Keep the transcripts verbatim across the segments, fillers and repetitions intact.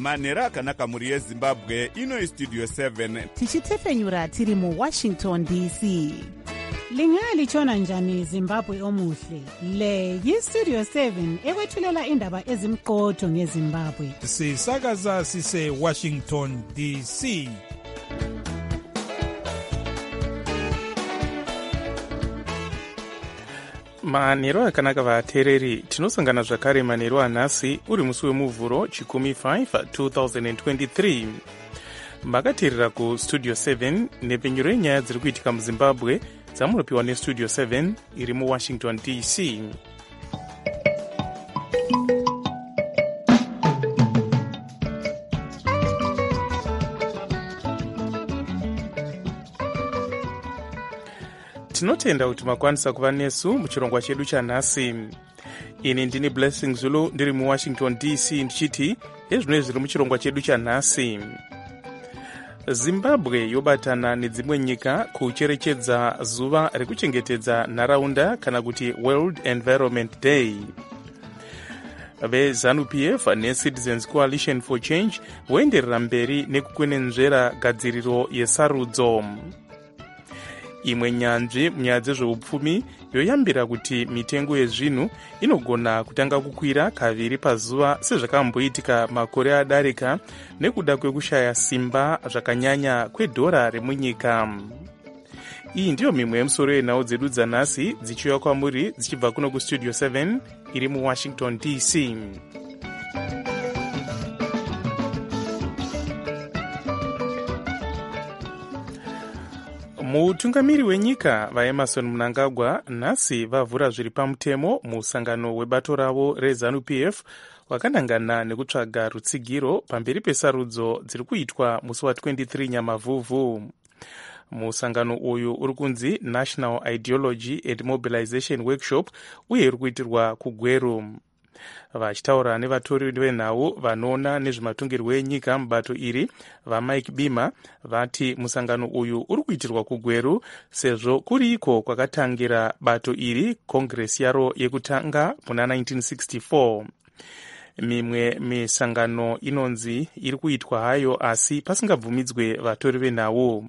manhero akanaka mhuri yezimbabwe. Ino istudio seven tichitefenyura tiri muwashington D C. Lingalitshona njani Zimbabwe omuhle? Le yistudio seven ekwethulela indaba ezimqotho ngeZimbabwe. Sisakaza sise Washington D C. manhero akanaka vateereri, tinosangana zvakare manhero anhasi uri musi wemuvhuro chikumi five twenty twenty-three. Makateerera kustudio seven nepenyuro yenyaya dziri kuitika muzimbabwe dzamunopiwa nestudio seven iri muwashington D C. Tinotenda kuti makwanisa kuva nesu muchirongwa chedu chanhasi. Ini ndini Blessing Zulu ndiri muwashington D C ndichiti ezvinoi zviri muchirongwa chedu chanhasi. Zimbabwe yobatana nedzimwe nyika kucherechedza zuva rekuchengetedza nharaunda kana kuti World Environment Day. VeZANU P F neCitizens Coalition for Change voenderera mberi nekukwenenzvera gadziriro yesarudzo. Imwe nyanzvi munyaya dzezveupfumi yoyambira kuti mitengo yezvinhu inogona kutanga kukwira kaviri pazuva sezvakamboitika makore adarika nekuda kwekushaya simba zvakanyanya kwedhora remunyika. Iyi ndiyo mimwe yemusoro yenhau dzedu dzanhasi dzichiuya kwamuri dzichibva kuno kustudio seven iri muwashington D C. Mutungamiri wenyika vaEmerson Mnangagwa nhasi vavhura zviri pamutemo musangano webato ravo reZANU P F wakanangana nekutsvaga rutsigiro pamberi pesarudzo dziri kuitwa musi wa twenty-three Nyamavhuvhu. Musangano uyu uri kunzi National Ideology and Mobilization Workshop uye uri kuitirwa kuGweru. Vachitaura nevatori venhau vanoona nezvematongerwo enyika mubato iri vaMike Bima vati musangano uyu uri kuitirwa kuGweru sezvo kuriko kwakatangira bato iri kongresi yaro yekutanga muna nineteen sixty-four. Mimwe misangano inonzi iri kuitwa hayo asi pasingabvumidzwe vatori venhau.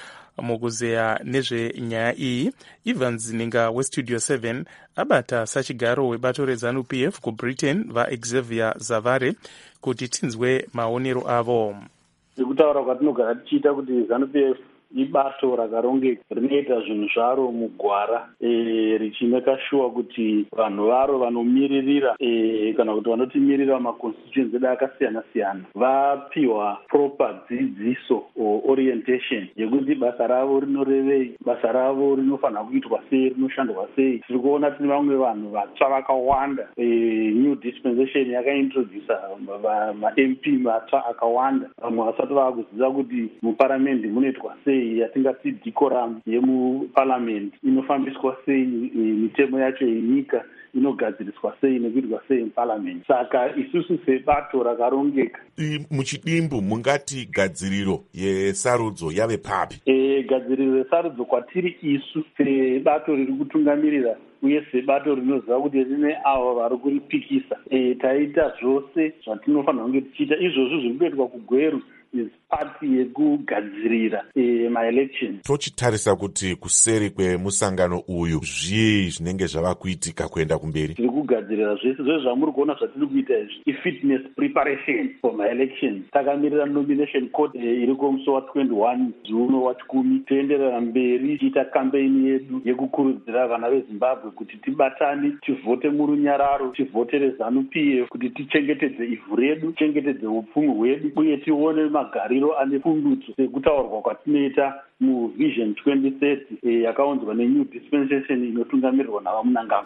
Mukuzeya nezvenyaya iyi, Ivan Zininga westudio seven abata sachigaro webato reZANU P F kuBritain vaXavier Zavare kuti tinzwe maonero avo. Ndikutaura kwatinogara tichiita kuti ZANU P F ibato rakarongeka rinoita zvinhu zvaro mugwara e, richimeka sure kuti vanhu varo vanomiririra e, kana kuti vanotimirira maconstituency edu akasiyana siyana vapiwa proper dzidziso orientation yekuti basa ravo rinorevei, basa ravo rinofanira kuitwa sei, rinoshandwa sei. Tiri kuona tine vamwe vanhu vatsva vakawanda, e, new dispensation yakaintrodusa ma-M P matsva akawanda, vamwe vasati vakuziva kuti muparamendi munoitwa sei, yatingati decorum yemuparliament inofambiswa sei, mitemo yacho yenyika inogadziriswa sei nekuitwa sei muparliament. Saka isusu sebato rakarongeka muchidimbu mungati gadziriro yesarudzo yave papi? E, gadziriro yesarudzo kwatiri isu sebato riri kutungamirira uye sebato rinoziva kuti rine avo vari kuripikisa, e, taita zvose zvatinofanira kunge tichiita. Izvozvo zviri kuitwa kuGweru is party yekugadzirira e, ma-election. Tochitarisa kuti kuseri kwemusangano uyu zvii zvinenge zvava kuitika kuenda kumberi? Tiri kugadzirira zvese zvose zvamuri kuona zvatiri kuita izvi i-fitness preparation for ma-election. Takamirira nomination court e, iriko musi wa twenty-one June wachikumi. Toenderera mberi tiita campaign yedu yekukurudzira vana veZimbabwe kuti tibatane, tivhote murunyararo, tivhotere ZANU P F kuti tichengetedze ivhu redu, tichengetedze upfumi hwedu uye tione magariro ane pundutso sekutaurwa kwatinoita muvision twenty thirty yakaunzwa nenew dispensation inotungamirirwa navaMnangagwa.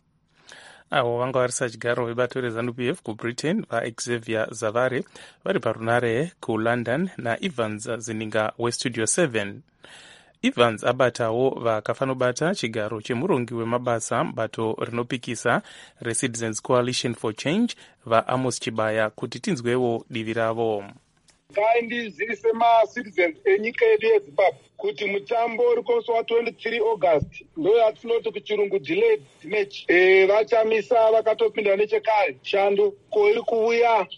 Avo vanga vari sachigaro vebato reZANU P F kuBritain vaXavier Zavare vari parunare kuLondon naEvans Zininga westudio seven. Evans abatawo vakafanobata chigaro chemurongi wemabasa bato rinopikisa reCitizens Coalition for Change vaAmos Chibaya kuti tinzwewo divi ravo. Kai ndizivise maCitizens enyika yedu yeZimbabwe kuti mutambo uri kumuswa wa23 August ndo yatinoti kuchirungu delayed match e, vachamisa vakatopinda nechekare. Shanduko iri kuuya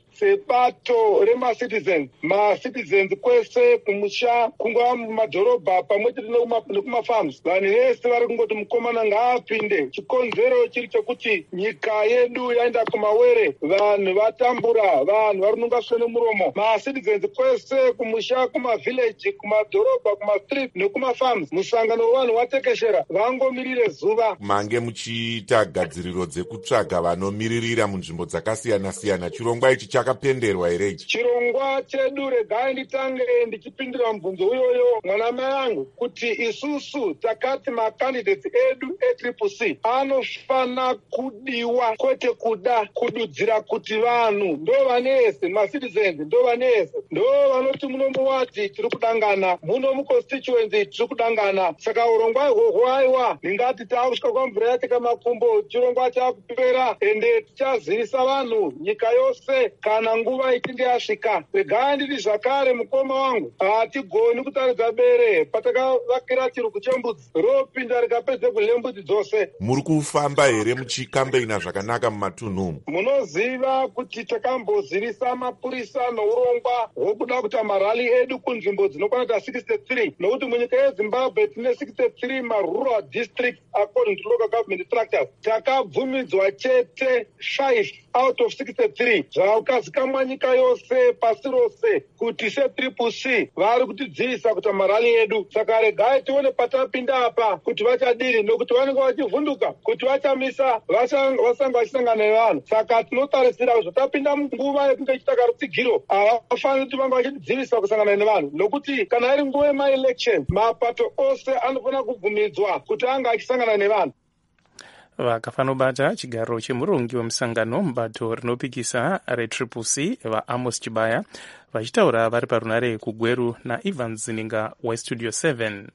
sebato remacitizens macitizens kwese kumusha kungava mumadhorobha pamwe chete nekumafarms. Vanhu vese vari kungoti mukomana ngaapinde. Chikonzero chiri chokuti nyika yedu yaenda kumawere, vanhu vatambura, vanhu vari kunonga swe nemuromo. Macitizens kwese kumusha, kumavhileji, kumadhorobha, kumastreet nekumafarms, musangano wevanhu watekeshera vangomirire zuva. Mange muchiita gadziriro dzekutsvaga vanomiririra munzvimbo dzakasiyana-siyana, chirongwa ichi chakapenderwa here ichi? Chirongwa chedu, regai nditange ndichipindira mubvunzo uyoyo mwanamai angu, kuti isusu takati makandidates edu etriple C anofana kudiwa kwete kuda kududzira kuti vanhu ndo vanese, macitizens ndo vanese, ndo vanoti muno muwadi tiri kudangana, muno muconstituency tiri kudangana. Saka urongwa ihwohwo aiwa ndingati taakusvika kwamvura yateka makumbo, chirongwa chaakupera ende tichazivisa vanhu nyika yose kana nguva ichinge yasvika. Regai nditi zvakare, mukoma wangu, hatigoni kutaridza bere patakavakira chirugu chembudzi ropinda rikapedze kudya mbudzi dzose. Muri kufamba here muchikambeina zvakanaka mumatunhu umu? Munoziva kuti takambozivisa mapurisa nourongwa hwokuda kuita marali edu kunzvimbo dzinokwana ta sixty-three, nokuti munyika yeZimbabwe tine sixty-three marural districts according to local government structures. Takabvumidzwa chete five out of sixty-three zvakazikamwa nyika yose pasi rose kuti setriple C vari kutidzivisa kuita marali edu. Saka regai tione patapinda apa kuti vachadiri, nokuti vanenge vachivhunduka kuti vachamisa vasanga vachisangana nevanhu. Saka tinotarisira kuti zvotapinda munguva yekunge ichitaka rutsigiro havafaniri kuti vanga vachitidzivisa kusangana nevanhu, nokuti kana iri nguva yemaelection mapato ose anofanira kubvumidzwa kuti anga achisangana nevanhu. Vakafanobata chigaro chemurongi wemusangano mubato rinopikisa retriple C vaAmos Chibaya vachitaura vari parunare kuGweru naIvan Zininga westudio seven.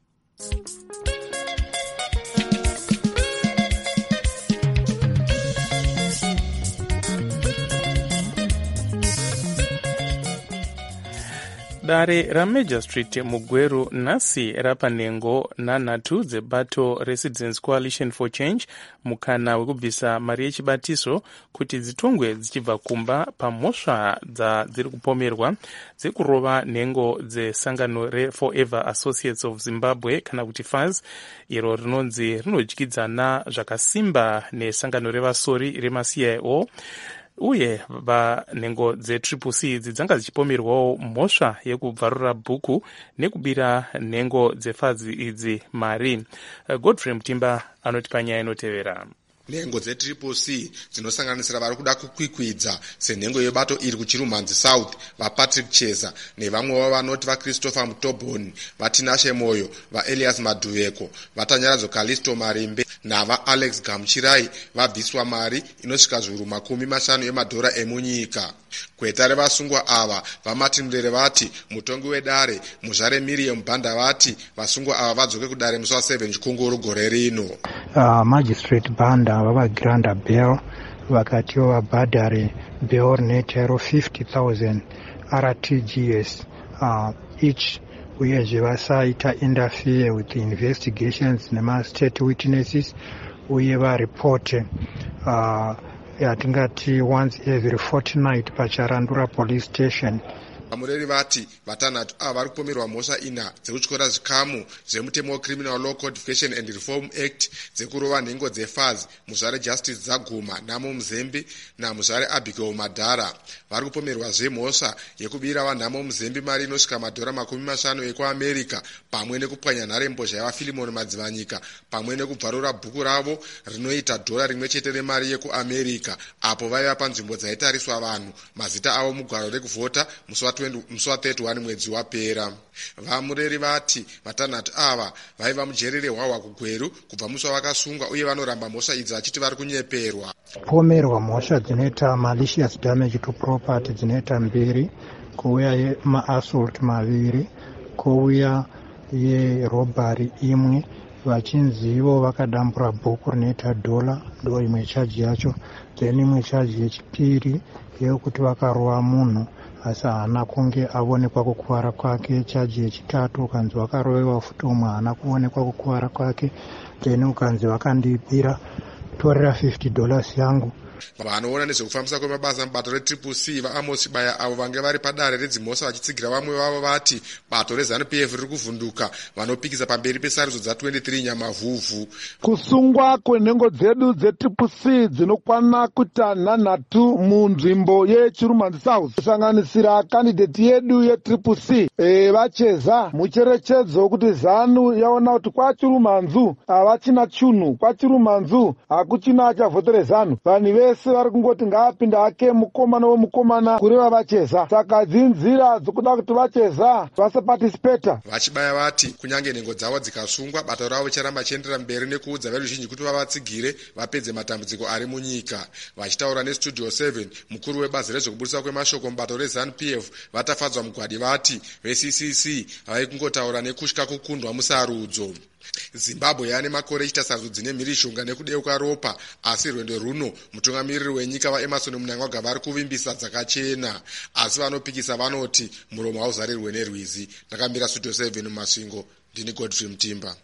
Dare raMajor Street muGweru nhasi rapanhengo nhanhatu dzebato reCitizens Coalition for Change mukana wekubvisa mari yechibatiso kuti dzitongwe dzichibva kumba pamhosva dziri kupomerwa dzekurova nhengo dzesangano reForever Associates of Zimbabwe kana kuti F A Z, iro rinonzi rinodyidzana zvakasimba nesangano revasori remaC I O. Uye vanhengo dzetriple C idzi dzanga dzichipomerwawo mhosva yekubvarura bhuku nekubira nhengo dzeF A Z idzi mari. Godfrey Mutimba anoti panyaya inotevera. Nhengo dzetriple C dzinosanganisira vari kuda kukwikwidza senhengo yebato iri kuChirumhanzi South vaPatrick Cheza nevamwewo vanoti vaChristopher Mutobhoni, vaTinashe Moyo, vaElias Madhuveko, vaTanyaradzo Kalisto Marimbe navaAlex Gamuchirai vabviswa mari inosvika zviuru makumi mashanu emadhora emunyika. Kweta revasungwa ava vaMartin Murere vati mutongi wedare, muzvare Miriam Banda vati vasungwa ava vadzoke kudare musi wa seven Chikunguru gore rino. Uh, Magistrate Banda vavagranda bail vakatiwo vabhadhare bail netero fifty thousand R T G S uh, each, uyezve vasaita interfere with the investigations nema-state witnesses uye varipote uh, yatingati once every fortnight pacharandura police station. Vamureri vati vatanhatu ava vari kupomerwa mhosva ina dzekutyora zvikamu zvemutemo weCriminal Law Codification and Reform Act dzekurova nhengo dzeF A Z, muzvare Justice Zaguma Namo Muzembe namuzvare Abigail Madhara. Vari kupomerwa zvemhosva yekubira vanhamo Muzembe mari inosvika madhora makumi mashanu ekuAmerica, pamwe nekupwanya nharembozha yavaFilimoni Madzivanyika, pamwe nekubvarura bhuku ravo rinoita dhora rimwe chete remari yekuAmerica, apo vaiva panzvimbo dzaitariswa vanhu mazita avo mugwaro rekuvhota musi wa thirty-one mwedzi wapera. Vamureri vati vatanhatu ava vaiva mujerere hwahwa kuGweru kubva musi wavakasungwa uye vanoramba mhosva idzi vachiti vari kunyeperwa. Pomerwa mhosva dzinoita malicious damage to property dzinoita mbiri, kuuya maassault maviri, kuuya yerobhari imwe, vachinzi ivo vakadambura bhuku rinoita dhola ndo imwe chaji yacho. Then imwe chaji yechipiri yekuti vakarova munhu asi haana kunge aonekwa kukuvara kwake. Chaji yechitatu ukanzi vakarovewa futi umwe haana kuonekwa kukuvara kwake. Then ukanzi vakandibira torera fifty dollars yangu. Vanoona nezvekufambisa kwemabasa mubato retriple C vaAmos Baya avo vange vari padare redzimhosa vachitsigira vamwe vavo vati bato rezanu P F riri kuvhunduka vanopikisa pamberi pesarudzo dza23 Nyamavhuvhu. Kusungwa kwenhengo dzedu dzetriple C dzinokwana kuita nhanhatu munzvimbo yeChirumanzi South kusanganisira kandidate yedu yetriple C e, vacheza mucherechedzo kuti ZANU yaona kuti kwaChirumanzu havachina chunhu, kwaChirumanzu hakuchina achavhotere ZANU. Vanhu vese vari kungoti ngaapinda hake mukomana wemukomana kureva vacheza. Saka dzinzira dzokuda kuti vacheza vasapatisipeta. Vachibaya vati kunyange nhengo dzavo dzikasungwa bato ravo richaramba chiendera mberi nekuudza veruzhinji kuti vavatsigire vapedze matambudziko ari munyika. Vachitaura neStudio seven mukuru webazi rezvekubudisa kwemashoko mubato reZANU P F vatafadzwa mugwadi vati veC C C havai kungotaura nekutya kukundwa musarudzo. Zimbabwe yaane makore ichita sarudzo dzine mhirishonga nekudeuka ropa, asi rwendo runo mutungamiriri wenyika vaEmerson Mnangagwa vari kuvimbisa dzakachena, asi vanopikisa vanoti muromo hauzarirwe nerwizi. Ndakamira Studio seven mumasvingo, ndini Godfrey Mutimba.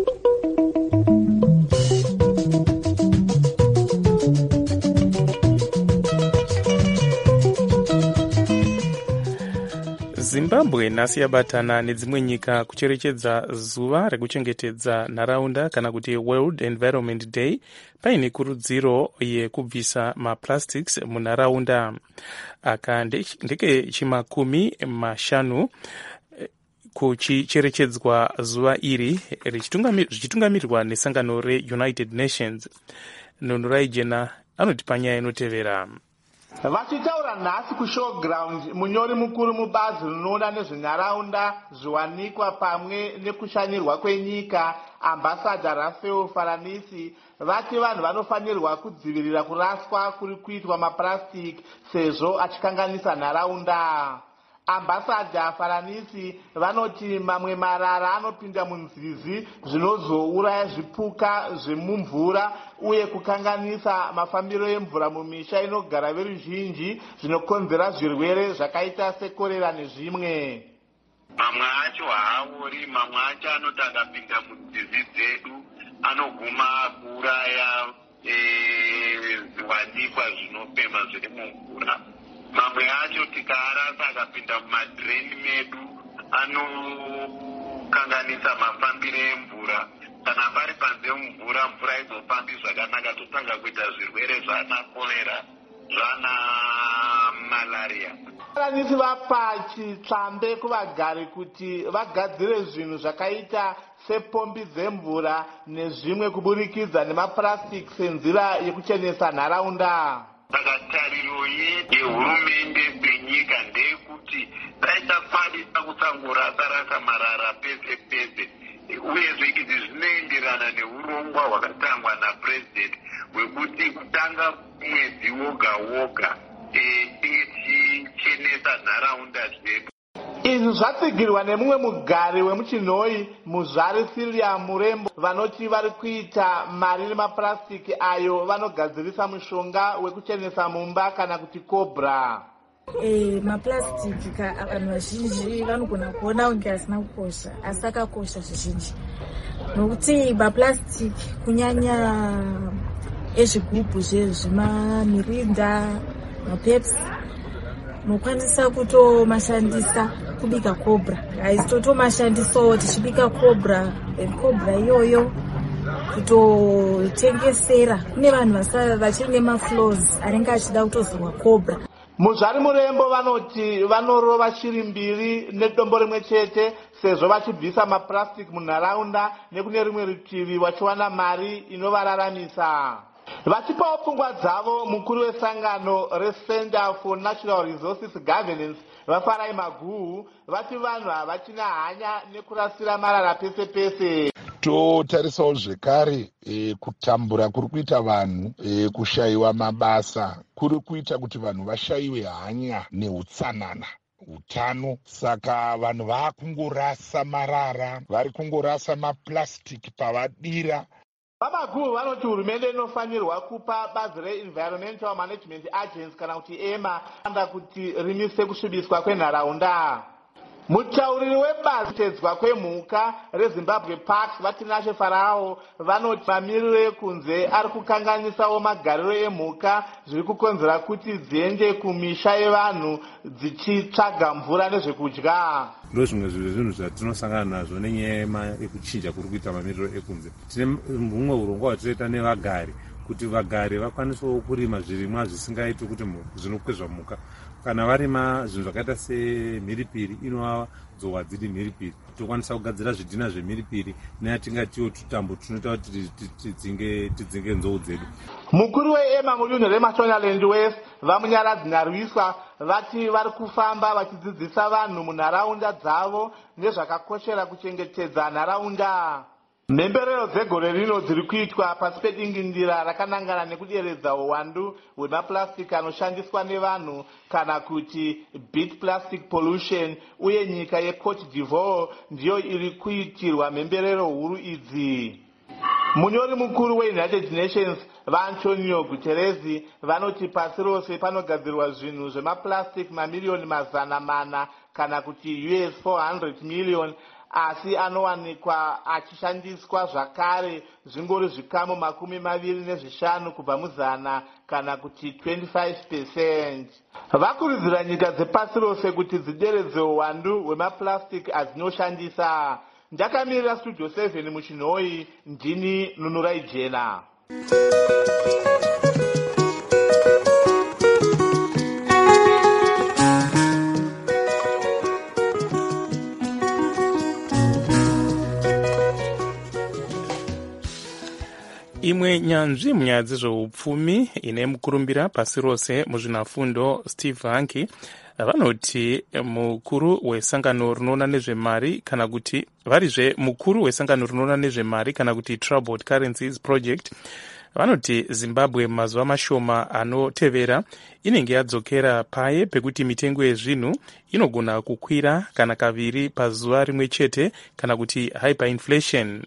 Zimbabwe nhasi yabatana nedzimwe nyika kucherechedza zuva rekuchengetedza nharaunda kana kuti World Environment Day paine kurudziro yekubvisa maplastics munharaunda. Aka ndeke chimakumi mashanu kuchicherechedzwa zuva iri richitungamirirwa nesangano reUnited Nations. Nonurai Jena anoti panyaya inotevera. Vachitaura nhasi kushowground munyori mukuru mubazi rinoona nezvenharaunda zviwanikwa pamwe nekushanyirwa kwenyika ambassador Rafael Faranisi vati vanhu vanofanirwa kudzivirira kuraswa kuri kuitwa maplastic sezvo achikanganisa nharaunda. Ambassador Faranisi vanoti mamwe marara anopinda munzizi zvinozouraya zvipuka zvemumvura uye kukanganisa mafambiro emvura mumisha inogara veruzhinji zvinokonzera zvirwere zvakaita sekorera nezvimwe. Mamwe acho haori, mamwe acho anotanga kupinda munzizi dzedu anoguma kuuraya zviwanikwa zvinofema zviri mumvura. Mamwe acho tikaarasa akapinda mumadhireni medu anokanganisa mafambiro emvura. Kana pari panze mvura mvura izofambi zvakanaka totanga kuita zvirwere zvana korera zvana malaria. Faranisi vapa chitsvambe kuvagari kuti vagadzire zvinhu zvakaita sepombi dzemvura nezvimwe kuburikidza nemaplastic senzira yekuchenesa nharaunda. Saka tariro yehurumende kwenyika ndeyekuti taisakwanisa kusangorasa-rasa marara pese pese, uyezve izvi zvinoenderana neurongwa hwakatangwa napurezidendi hwekuti kutanga mwedzi woga woga tichenesa nharaunda dzedu. Izvi zvatsigirwa nemumwe mugari wemuchinhoi Muzvari Silia Murembo vanoti vari kuita mari nemapurasitiki ayo vanogadzirisa mushonga wekuchenesa mumba kana kuti cobra. E, mapurasitiki vanhu vazhinji vanogona kuona kunge asina kukosha, asi akakosha zvizhinji nokuti mapurasitiki kunyanya ezvigubhu zvezvimamirinda mapepsi nokwanisa kutomashandisa kubika cobra. Haisi totomashandisawo tichibika cobra, cobra iyoyo kutotengesera kune vanhu vachiri nemaflows anenge achida kutozorwa cobra. Muzvari Murembo vanoti vanorova shiri mbiri nedombo rimwe chete sezvo vachibvisa mapurasitiki munharaunda nekune rimwe rutivi vachiwana mari inovararamisa. Vachipawo pfungwa dzavo mukuru wesangano reCenter for Natural Resources Governance Vafarai Maguhu vati vanhu havachina hanya nekurasira marara pese pese. Totarisawo zvekare e, kutambura kuri kuita vanhu e, kushayiwa mabasa kuri kuita kuti vanhu vashayiwe hanya neutsanana. utano. Saka vanhu vaakungorasa marara, vari kungorasa mapurasitiki pavadira. Vamaguru vanoti hurumende inofanirwa kupa bazi re-Environmental Management Agency kana kuti ema anda kuti rimise kusvibiswa kwenharaunda. Mutauriri webazi tedzwa kwemhuka reZimbabwe Parks Vatinashe Farao vanoti mamiriro ekunze ari kukanganisawo magariro emhuka zviri kukonzera kuti dziende kumisha yevanhu dzichitsvaga mvura nezvekudya. Ndo zvimwe zvinhu zvatinosangana nazvo nenyaya yekuchinja kuri kuita mamiriro ekunze. Tine humwe urongwa hwatinoita nevagari kuti vagari vakwanisewo kurima zvirimwa zvisingaiti kuti zvinokwezva mhuka. Kana varima zvinhu zvakaita semhiripiri inowadzowa dziri mhiripiri, tokwanisa kugadzira zvidhina zvemhiripiri neyatingatiwo tutambo tunoita kuti tidzinge nzou dzedu. Mukuru weema mudunhu reMashonaland West vamunyaradzi Narwiswa vati vari kufamba vachidzidzisa vanhu munharaunda dzavo nezvakakoshera kuchengetedza nharaunda. Mhemberero dzegore rino dziri kuitwa pasi pedingindira rakanangana nekuderedza uwandu hwemapurasitiki anoshandiswa nevanhu kana kuti beat plastic pollution, uye nyika yeCote d'Ivoire ndiyo iri kuitirwa mhemberero huru idzi. Munyori mukuru weUnited Nations vaAntonio Guterres vanoti pasi rose panogadzirwa zvinhu zvemapurasitiki mamiliyoni mazana mana kana kuti U S four hundred million, asi anowanikwa achishandiswa zvakare zvingori zvikamu makumi maviri nezvishanu kubva muzana kana kuti twenty-five percent. Vakurudzira nyika dzepasi rose kuti dzideredze uwandu hwemapurasitiki adzinoshandisa. Ndakamirira Studio seven muchinhoi, ndini Nunurai Jena. Imwe nyanzvi munyaya dzezveupfumi ine mukurumbira pasi rose muzvinafundo Steve Hanke vanoti mukuru wesangano rinoona nezvemari kana kuti varizve mukuru wesangano rinoona nezvemari kana kuti Troubled Currencies Project vanoti Zimbabwe mazuva mashoma anotevera inenge yadzokera paye pekuti mitengo yezvinhu inogona kukwira kana kaviri pazuva rimwe chete kana kuti hyperinflation.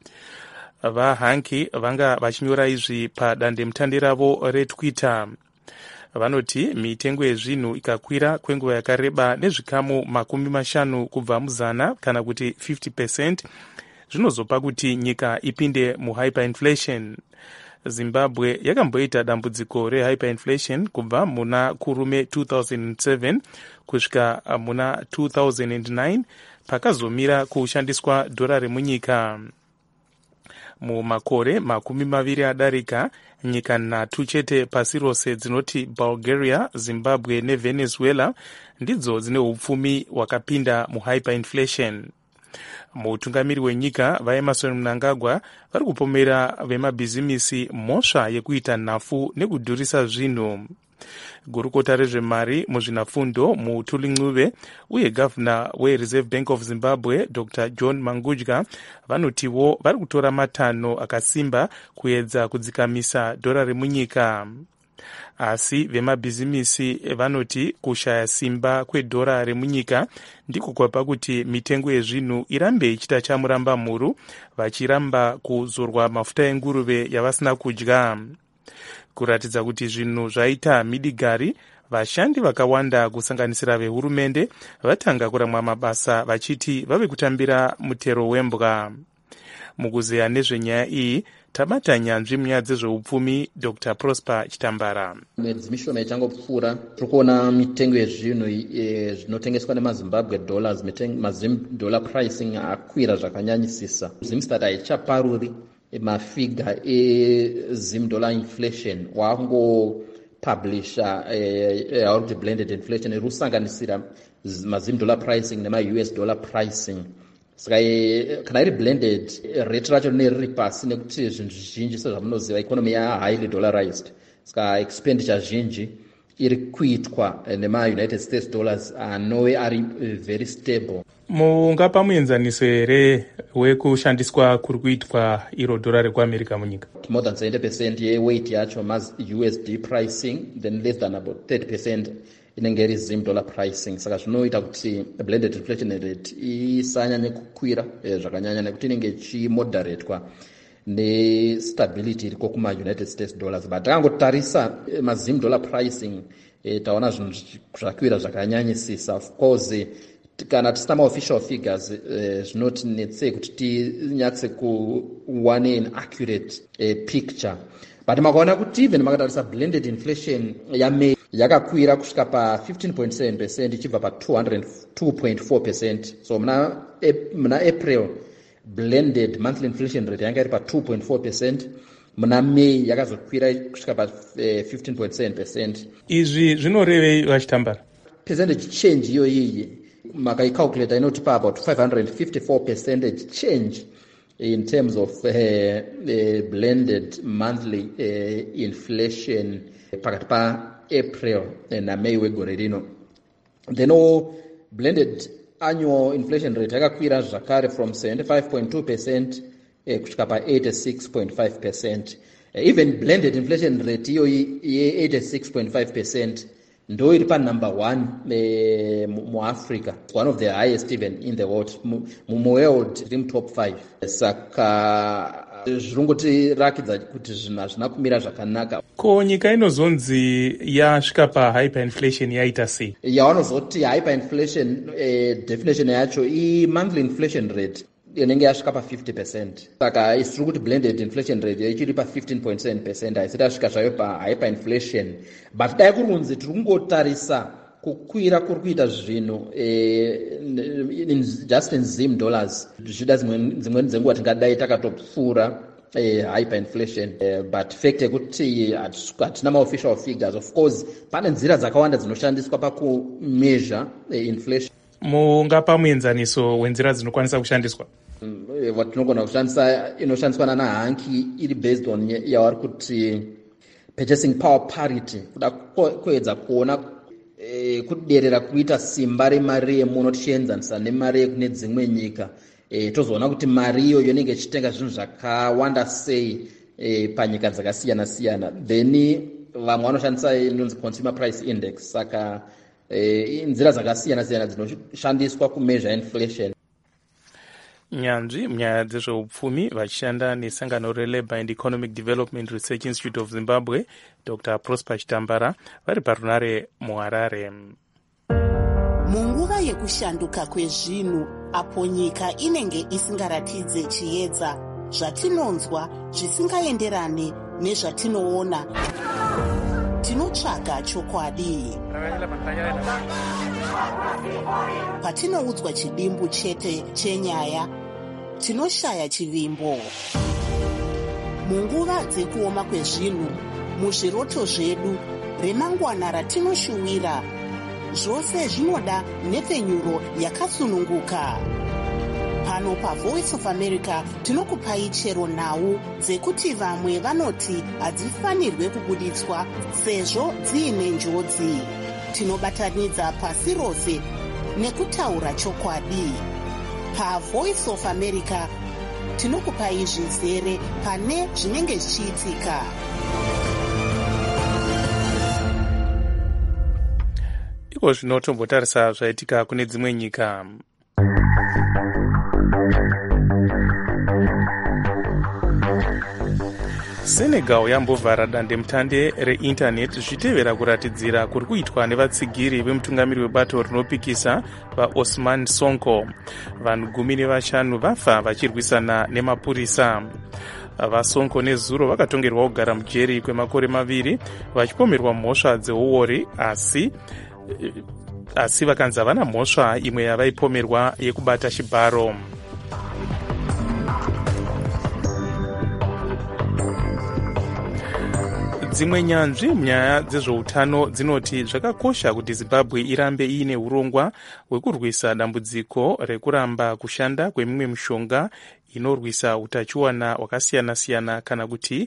VaHanke vanga vachinyora izvi padandemutande ravo reTwitter. Vanoti mitengo yezvinhu ikakwira kwenguva yakareba nezvikamu makumi mashanu kubva muzana kana kuti fifty percent zvinozopa kuti nyika ipinde muhyperinflation. Zimbabwe yakamboita dambudziko rehyperinflation kubva muna kurume two thousand seven kusvika muna two thousand nine pakazomira kushandiswa dhora remunyika. Mumakore makumi maviri adarika nyika nhatu chete pasi rose dzinoti Bulgaria, Zimbabwe neVenezuela ndidzo dzine upfumi hwakapinda muhyperinflation. Mutungamiri wenyika vaEmerson Mnangagwa vari kupomera vemabhizimisi mhosva yekuita nhafu nekudhurisa zvinhu. Gurukota rezvemari muzvinafundo Mutuli Ncube uye gavhuna weReserve Bank of Zimbabwe Doctor John Mangudya vanotiwo vari kutora matanho akasimba kuedza kudzikamisa dhora remunyika. Asi vemabhizimisi vanoti kushaya simba kwedhora remunyika ndiko kwapa kuti mitengo yezvinhu irambe ichita chamuramba mhuru vachiramba kuzorwa mafuta enguruve yavasina kudya. Kuratidza kuti zvinhu zvaita midigari, vashandi vakawanda kusanganisira vehurumende vatanga kuramwa mabasa vachiti vave kutambira mutero wembwa. Mukuzeya nezvenyaya iyi tabata nyanzvi munyaya dzezveupfumi Doctor Prosper Chitambara. Mwedzi mishoma ichangopfuura tiri kuona mitengo yezvinhu zvinotengeswa nemazimbabwe dollars, mazim dollar pricing akwira zvakanyanyisisa. Zimstat haichaparuri mafiga ezim dollar inflation wangopublisha uh, uh, blended inflation irusanganisira mazim dollar pricing nema-U S dollar pricing. Saka kana iri blended rate racho rine riri pasi nekuti zvinhu zvizhinji sezvamunoziva economy ya-highly dollarized. Saka expenditure zhinji iri kuitwa nema-United States dollars anove ari very stable. Mungapa muenzaniso here wekushandiswa kuri kuitwa iro dhora rekuAmerica munyika? More than seventy percent yeweight yacho mas U S D pricing, then less than about thirty percent inenge iri zim dollar pricing. Saka zvinoita kuti blended inflation rate isanyanye kukwira zvakanyanya nekuti inenge ichimoderatwa nestability iriko kuma-United States dollars. But takangotarisa mazim dollar pricing taona zvinhu zvakwira zvakanyanyisisa. Of course kana tisina ma-official figures zvinotinetsei kuti tinyatse kuwane an accurate picture. But makaona kuti even makatarisa blended inflation yaMay yakakwira kusvika pa fifteen point seven percent ichibva pa two hundred two point four percent. So muna, muna April blended monthly inflation rate yanga iri pa two point four percent. Muna May yakazokwira kusvika pa fifteen point seven percent. Izvi zvinorevei vachitambara? Percentage change iyo iyi makaicalculate inotipa about five hundred fifty-four percentage change in terms of uh, uh, blended monthly uh, inflation pakati pa April na May wegore rino. Then all blended annual inflation rate yakakwira zvakare from seventy-five point two percent uh, kusvika pa eighty-six point five percent. Uh, even blended inflation rate iyo ye eighty-six point five percent ndo iri pa number one uh, mu Africa, one of the highest even in the world. Mu world rim top five. Saka zvirungotirakidza kuti zvinhu hazvina kumira zvakanaka. Ko nyika inozonzi yasvika pa hyperinflation yaita sei? Yavanozoti hyperinflation uh, definition yacho i monthly inflation rate inenge yasvika pa fifty percent. Saka isiri kuti blended inflation rate ichiri pa fifteen point seven percent haisati yasvika zvayo pa hyperinflation. But dai kurunzi tiri kungotarisa kukwira kuri kuita zvinhu eh, just in zim dollars zvida dzimweni dzenguva tingadai takatopfuura eh, hyperinflation eh, but fact yekuti hatina ma-official figures. Of course pane nzira dzakawanda dzinoshandiswa pakumeasure eh, inflation. Mungapa muenzaniso wenzira dzinokwanisa kushandiswa? Vatinogona kushandisa inoshandiswa nana hanki iri based on yavari kuti purchasing power parity, kuda kuedza kuona e, kuderera kuita simba remari yemuno tichienzanisa nemari yekune dzimwe nyika. E, tozoona kuti mari iyo inenge ichitenga zvinhu zvakawanda sei e, panyika dzakasiyana siyana. Then vamwe vanoshandisa inonzi consumer price index. Saka e, nzira dzakasiyana siyana dzinoshandiswa kumeasure inflation. Nyanzvi munyaya dzezveupfumi vachishanda nesangano reLabour and Economic Development Research Institute of Zimbabwe, Doctor Prosper Chitambara vari parunare muHarare. Munguva yekushanduka kwezvinhu apo nyika inenge isingaratidze chiedza, zvatinonzwa zvisingaenderane nezvatinoona, tinotsvaga chokwadi. Patinoudzwa chidimbu chete chenyaya, tinoshaya chivimbo. Munguva dzekuoma kwezvinhu, muzviroto zvedu, remangwana ratinoshuwira, zvose zvinoda nhepfenyuro yakasununguka. Pano paVoice of America tinokupai chero nhau dzekuti vamwe vanoti hadzifanirwe kubuditswa sezvo dziine njodzi. Tinobatanidza pasi rose nekutaura chokwadi. PaVoice of America tinokupai zvizere pane zvinenge zvichiitika. Iko zvino tombotarisa zvaitika kune dzimwe nyika. Senegal yambovhara dandemutande reindaneti zvichitevera kuratidzira kuri kuitwa nevatsigiri vemutungamiri webato rinopikisa vaOsman Sonko. Vanhu gumi nevashanu vafa vachirwisana nemapurisa. VaSonko nezuro vakatongerwa kugara mujeri kwemakore maviri vachipomerwa mhosva dzeuori, asi asi vakanzi havana mhosva imwe yavaipomerwa yekubata chibharo. Dzimwe nyanzvi munyaya dzezveutano dzinoti zvakakosha kuti Zimbabwe irambe iine urongwa hwekurwisa dambudziko rekuramba kushanda kwemimwe mishonga inorwisa utachiwana hwakasiyana-siyana kana kuti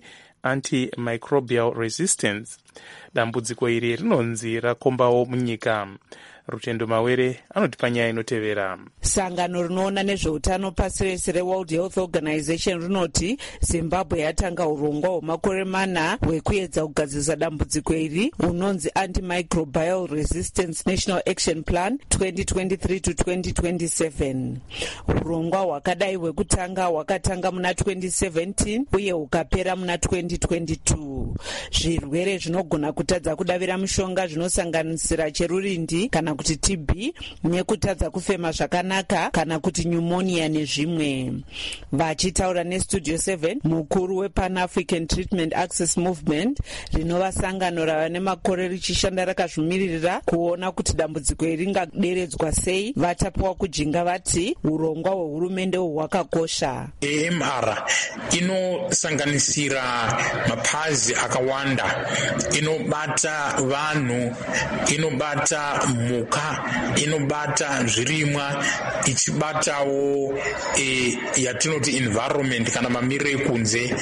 antimicrobial resistance. Dambudziko iri rinonzi rakombawo munyika. Rutendo Mawere anotipa nyaya inotevera. Sangano rinoona nezveutano pasi rese reWorld Health Organization rinoti Zimbabwe yatanga urongwa hwemakore mana hwekuedza kugadzirisa dambudziko iri hunonzi Antimicrobial Resistance National Action Plan twenty twenty-three to twenty twenty-seven. Urongwa hwakadai hwekutanga hwakatanga muna twenty seventeen uye hukapera muna twenty twenty-two. Zvirwere zvinogona kutadza kudavira mushonga zvinosanganisira cherurindi kana kuti T B nekutadza kufema zvakanaka kana kuti pneumonia nezvimwe. Vachitaura neStudio seven, mukuru wePan African Treatment Access Movement rinova sangano rava nemakore richishanda rakazvimirira kuona kuti dambudziko iri ringaderedzwa sei, vatapiwa kujinga vati urongwa hwehurumende hwakakosha. A M R inosanganisira mapazi akawanda, inobata vanhu, inobata mhuka, inobata zvirimwa, ichibatawo e, yatinoti environment kana mamiriro ekunze.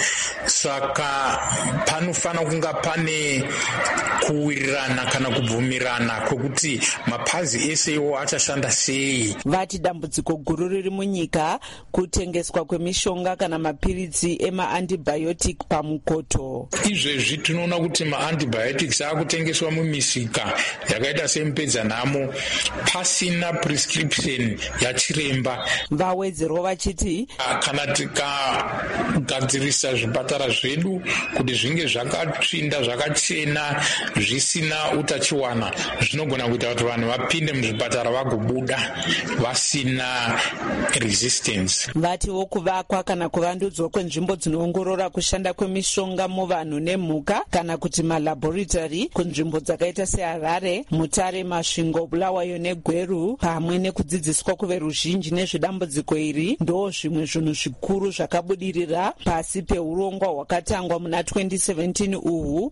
Saka panofanira kunga pane kuwirirana kana kubvumirana kwekuti mapazi ese iwo achashanda sei. Vati dambudziko guru riri munyika kutengeswa kwemishonga kana mapiritsi ema-antibiotic pamukoto. Izvezvi tinoona kuti ma-antibiotics akutengeswa mumisika yakaita semupedzanhamo pasina prescription yachiremba. Vawedzerwa vachiti kana tikagadzirisa zvipatara zvedu kuti zvinge zvakatsvinda zvakachena zvisina utachiwana, zvinogona kuita kuti vanhu vapinde muzvipatara vagobuda vasina resistance. Vatiwo kuvakwa kana kuvandudzwa kwenzvimbo dzinoongorora kushanda kwemishonga muvanhu nemhuka kana kuti malaboratory kunzvimbo dzakaita seHarare, Mutare, Masvingo, Bulawayo neGweru, pamwe nekudzidziswa kuveruzhinji nezvedambudziko iri ndo zvimwe zvinhu zvikuru zvakabudirira pasi peurongwa hwakatangwa muna twenty seventeen uhwu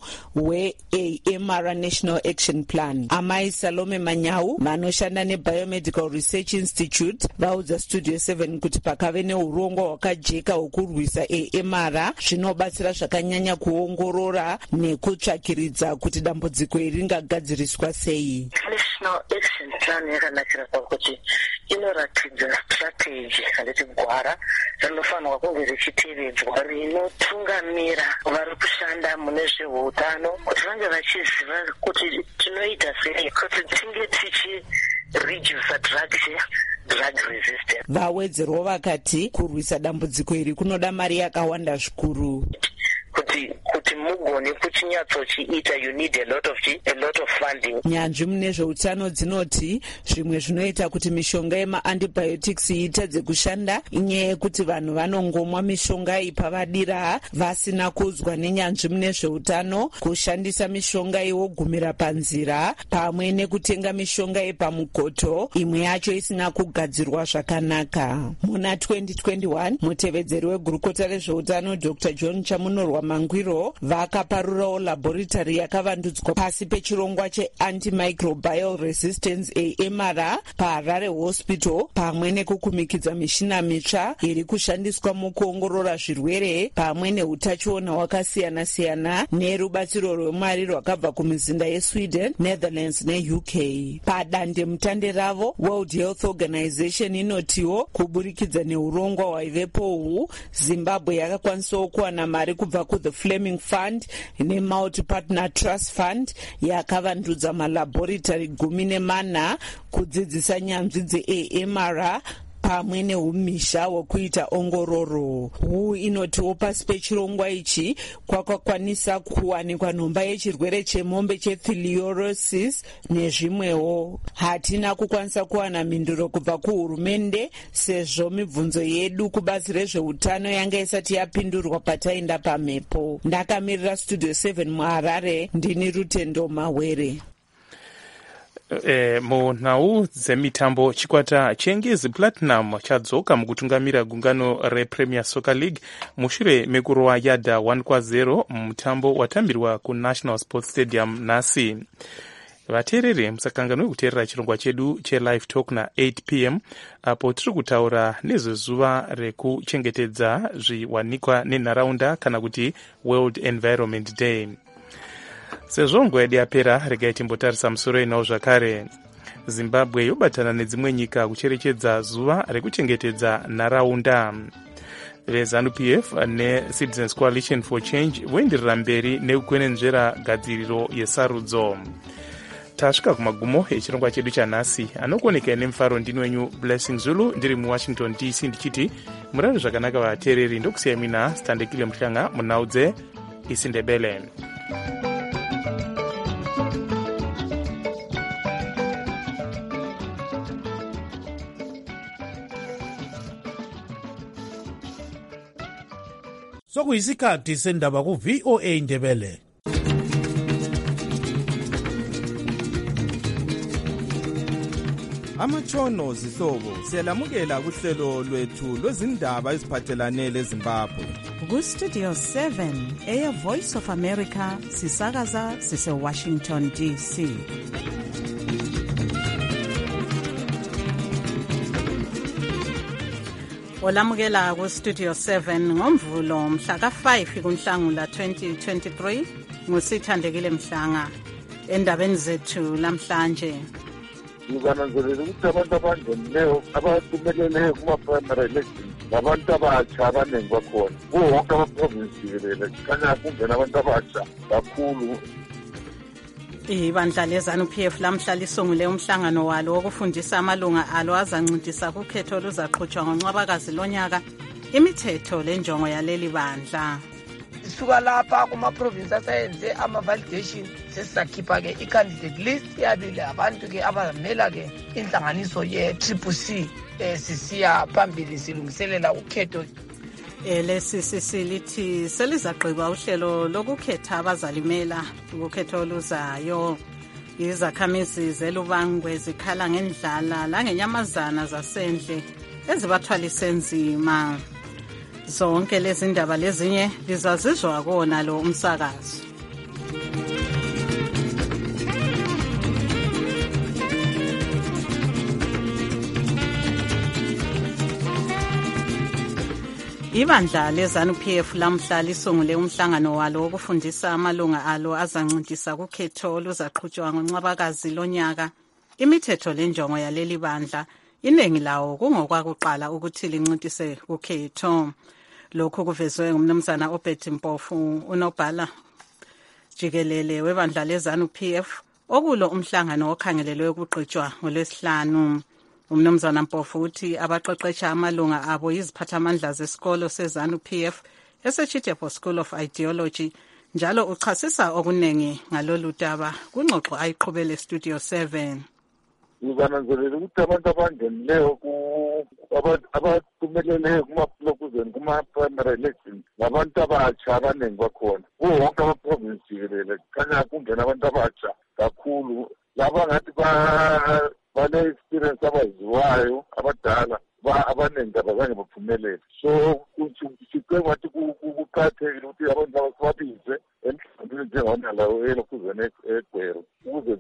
hwe-A M R National Action Plan. Amai Salome Manyau vanoshanda neBiomedical Research Institute vaudza Studio seven kuti pakave neurongwa hwakajeka hwekurwisa A M R zvinobatsira zvakanyanya kuongorora nekutsvakiridza kuti dambudziko iri ringagadziriswa sei. National Action Plan yakanakira pakuti inoratidza strategy kana kuti gwara rinofanirwa kunge richitevedzwa rinotungamira vari kushanda mune zveutano kuti vange vachiziva kuti tinoita sei kuti tinge tichireduce drug drug resistance. Vawedzerwa vakati kurwisa dambudziko iri kunoda mari yakawanda zvikuru. kuti kuti mugone kuchinyatsochiita you need a lot of a lot of funding. Nyanzvi mune zveutano dzinoti zvimwe zvinoita kuti mishonga yema-antibiotics itadze kushanda inyaya yekuti vanhu vanongomwa mishonga iyi pavadira vasina kuzwa nenyanzvi mune zveutano kushandisa mishonga iyi wogumira panzira pamwe nekutenga mishonga iyi pamukoto imwe yacho isina kugadzirwa zvakanaka. Muna twenty twenty-one mutevedzeri wegurukota rezveutano Doctor John Chamunorwa Mangwiro vakaparurawo laboratory yakavandudzwa pasi pechirongwa che-Antimicrobial Resistance A M R paHarare Hospital pamwe nekukumikidza mishina mitsva iri kushandiswa mukuongorora zvirwere pamwe neutachiona hwakasiyana-siyana nerubatsiro rwemari rwakabva kumizinda yeSweden, Netherlands neU K. Padande mutande ravo World Health Organization inotiwo kuburikidza neurongwa hwaivepo uhu Zimbabwe yakakwanisawo kuwana mari kubva kuThe Fleming Fund neMulti-Partner Trust Fund yakavandudza malaboratory gumi nemana kudzidzisa nyanzvi dze-A M R pamwe neumisha hwekuita ongororo. Huu inotiwo pasi pechirongwa ichi kwakakwanisa kuwanikwa nhomba yechirwere chemombe chefiliosis nezvimwewo. Hatina kukwanisa kuwana mhinduro kubva kuhurumende sezvo mibvunzo yedu kubazi rezveutano yanga isati yapindurwa pataenda pamhepo. Ndakamirira Studio seven muHarare, ndini Rutendo Mawere. E, munhau dzemitambo chikwata chengezi Platinum chadzoka mukutungamira gungano rePremier Soccer League mushure mekurowa yadha one kwa zero mutambo watambirwa kuNational Sports Stadium nhasi. Vateereri musakanganwe kuteerera chirongwa chedu chelive talk na eight p m apo tiri kutaura nezvezuva rekuchengetedza zviwanikwa nenharaunda kana kuti World Environment Day. Sezvo nguva yedu yapera regai timbotarisa musoro inawo zvakare. zimbabwe yobatana nedzimwe nyika kucherechedza zuva rekuchengetedza nharaunda. VeZANU P F neCitizens Coalition for Change voenderera mberi nekukwenenzvera gadziriro yesarudzo. Tasvika kumagumo echirongwa chedu chanhasi. Anokuonekera nemufaro ndini wenyu Blessing Zulu ndiri muWashington D C ndichiti murari zvakanaka vateereri, ndokusiyai mina Standekile Mhlanga munhau dzeIsiNdebele. Sokuyisikhathi sendaba ku V O A Ndebele. Amatshono zihlobo siyalamukela kuhlelo lwethu lwezindaba eziphathelane leZimbabwe. Ku Studio seven Air Voice of America sisakaza sise Washington D C. Olamukela ku Studio seven ngomvulo mhla ka five kuNhlangula twenty twenty-three nguSithandekile Mhlanga. Endabeni zethu lamhlanje ngibananzelela ukuthi abantu abangenileyo abaphumeleleyo kuma-primary elections nabantu abatsha abaningi bakhona kuwo wonke amaprovinsi jikelele kanya kungena abantu abatsha kakhulu. Ibandla leZANU P F lamhla lisungule umhlangano walo wokufundisa amalunga alo azancintisa kukhetho oluzaqhutshwa ngoNcwabakazi lonyaka imithetho lenjongo yaleli bandla. Sisuka lapha kuma-province asayenze ama-validation sesizakhipha-ke i-candidate list yabile abantu-ke abamela-ke inhlanganiso ye-triple C um sisiya phambili silungiselela ukhetho. Lesi sisilithi selizagqiba uhlelo lokukhetha abazalimela ukhetho oluzayo. Izakhamizi zelubangwe zikhala ngendlala langenyamazana zasendle ezibathwalise nzima. Zonke lezi ndaba lezinye lizazizwa kona lo umsakazo. Ibandla leZANU P F lamhla lisungule umhlangano walo wokufundisa amalunga alo azancintisa kukhetho oluzaqhutshwa ngoNcwabakazi lonyaka imithetho lenjongo yaleli bandla. Iningi lawo kungokwakuqala ukuthi lincintise kukhetho. Lokhu kuvezwe ngumnumzana Obert Mpofu, unobhala jikelele webandla leZANU P F okulo umhlangano okhangelelwe ukugqitshwa ngolwesihlanu. Umnumzana Mpofu uthi abaqeqesha amalunga abo iziphathamandla zesikolo seZANU P F eseChitepho School of Ideology njalo uchasisa okunengi ngalolu daba kungxoxo ayiqhubele Studio seven. Ngibananzelela ukuthi abantu abangenileyo abaphumeleleyo kuma-provinsi kuma-primary elections nabantu abatsha abaningi bakhona kuwo wonke amaprovinsi jikelele kanya kungena abantu abatsha kakhulu laba ngathi bane-experience abaziwayo abadala abaningi abazange baphumelele. So sicela ngathi kuqakathekile ukuthi abantu ababize emhlambini njengona lawo elokhuzana eGwero ukuze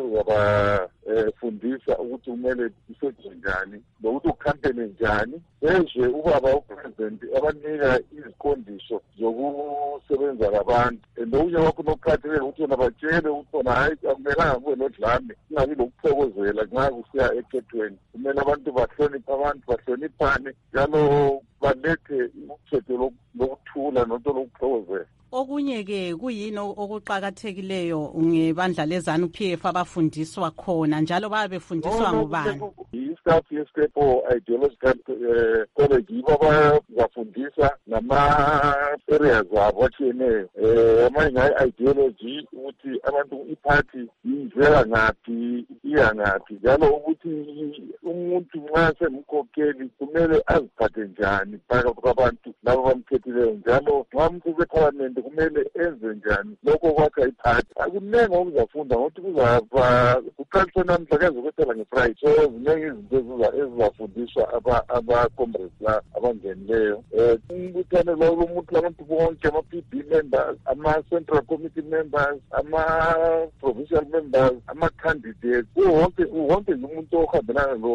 sizobafundisa ukuthi kumele isetshenziswe njani nokuthi ukhampeni njani ezwe ubaba upresident abanika iziqondiso zokusebenza labantu. Nokunye wakho nokuqakathekile ukuthi wona batshele ukuthi wona hayi akumelanga kube nodlame kungabi lokuphokozela nxa kusiya ekhethweni. Kumele abantu bahloniphe abantu bahloniphane njalo balethe ukhetho lokuthula nonto lokuphokozela. Okunye ke kuyini okuqhakathekileyo ngebandla leZANU P F abafundiswa khona njalo babe befundiswa ngubani? I-staff ye-Stepho Ideological College yibo abazafundisa nama-areas abo atshiyeneyo. Amanye ngayi-ideology ukuthi abantu iphathi yindlela ngaphi iya ngaphi njalo ukuthi umuntu nxa semkhokheli kumele aziphathe njani phakathi kwabantu labo bamkhethileyo njalo nxa umuntu separlament kumele enze njani lokho kwakha iphathi. Akuningi okuzafunda ngokuthi kuzaba kuqaliswe namhla kezokwethela nge-Friday. So ziningi izinto ezizafundiswa aba-comrades la abangenileyo. Umbuthane lo lomuntu labantu bonke ama-P B members, ama-central committee members, ama-provincial members, ama-candidates, wonke wonke umuntu ohambelana lo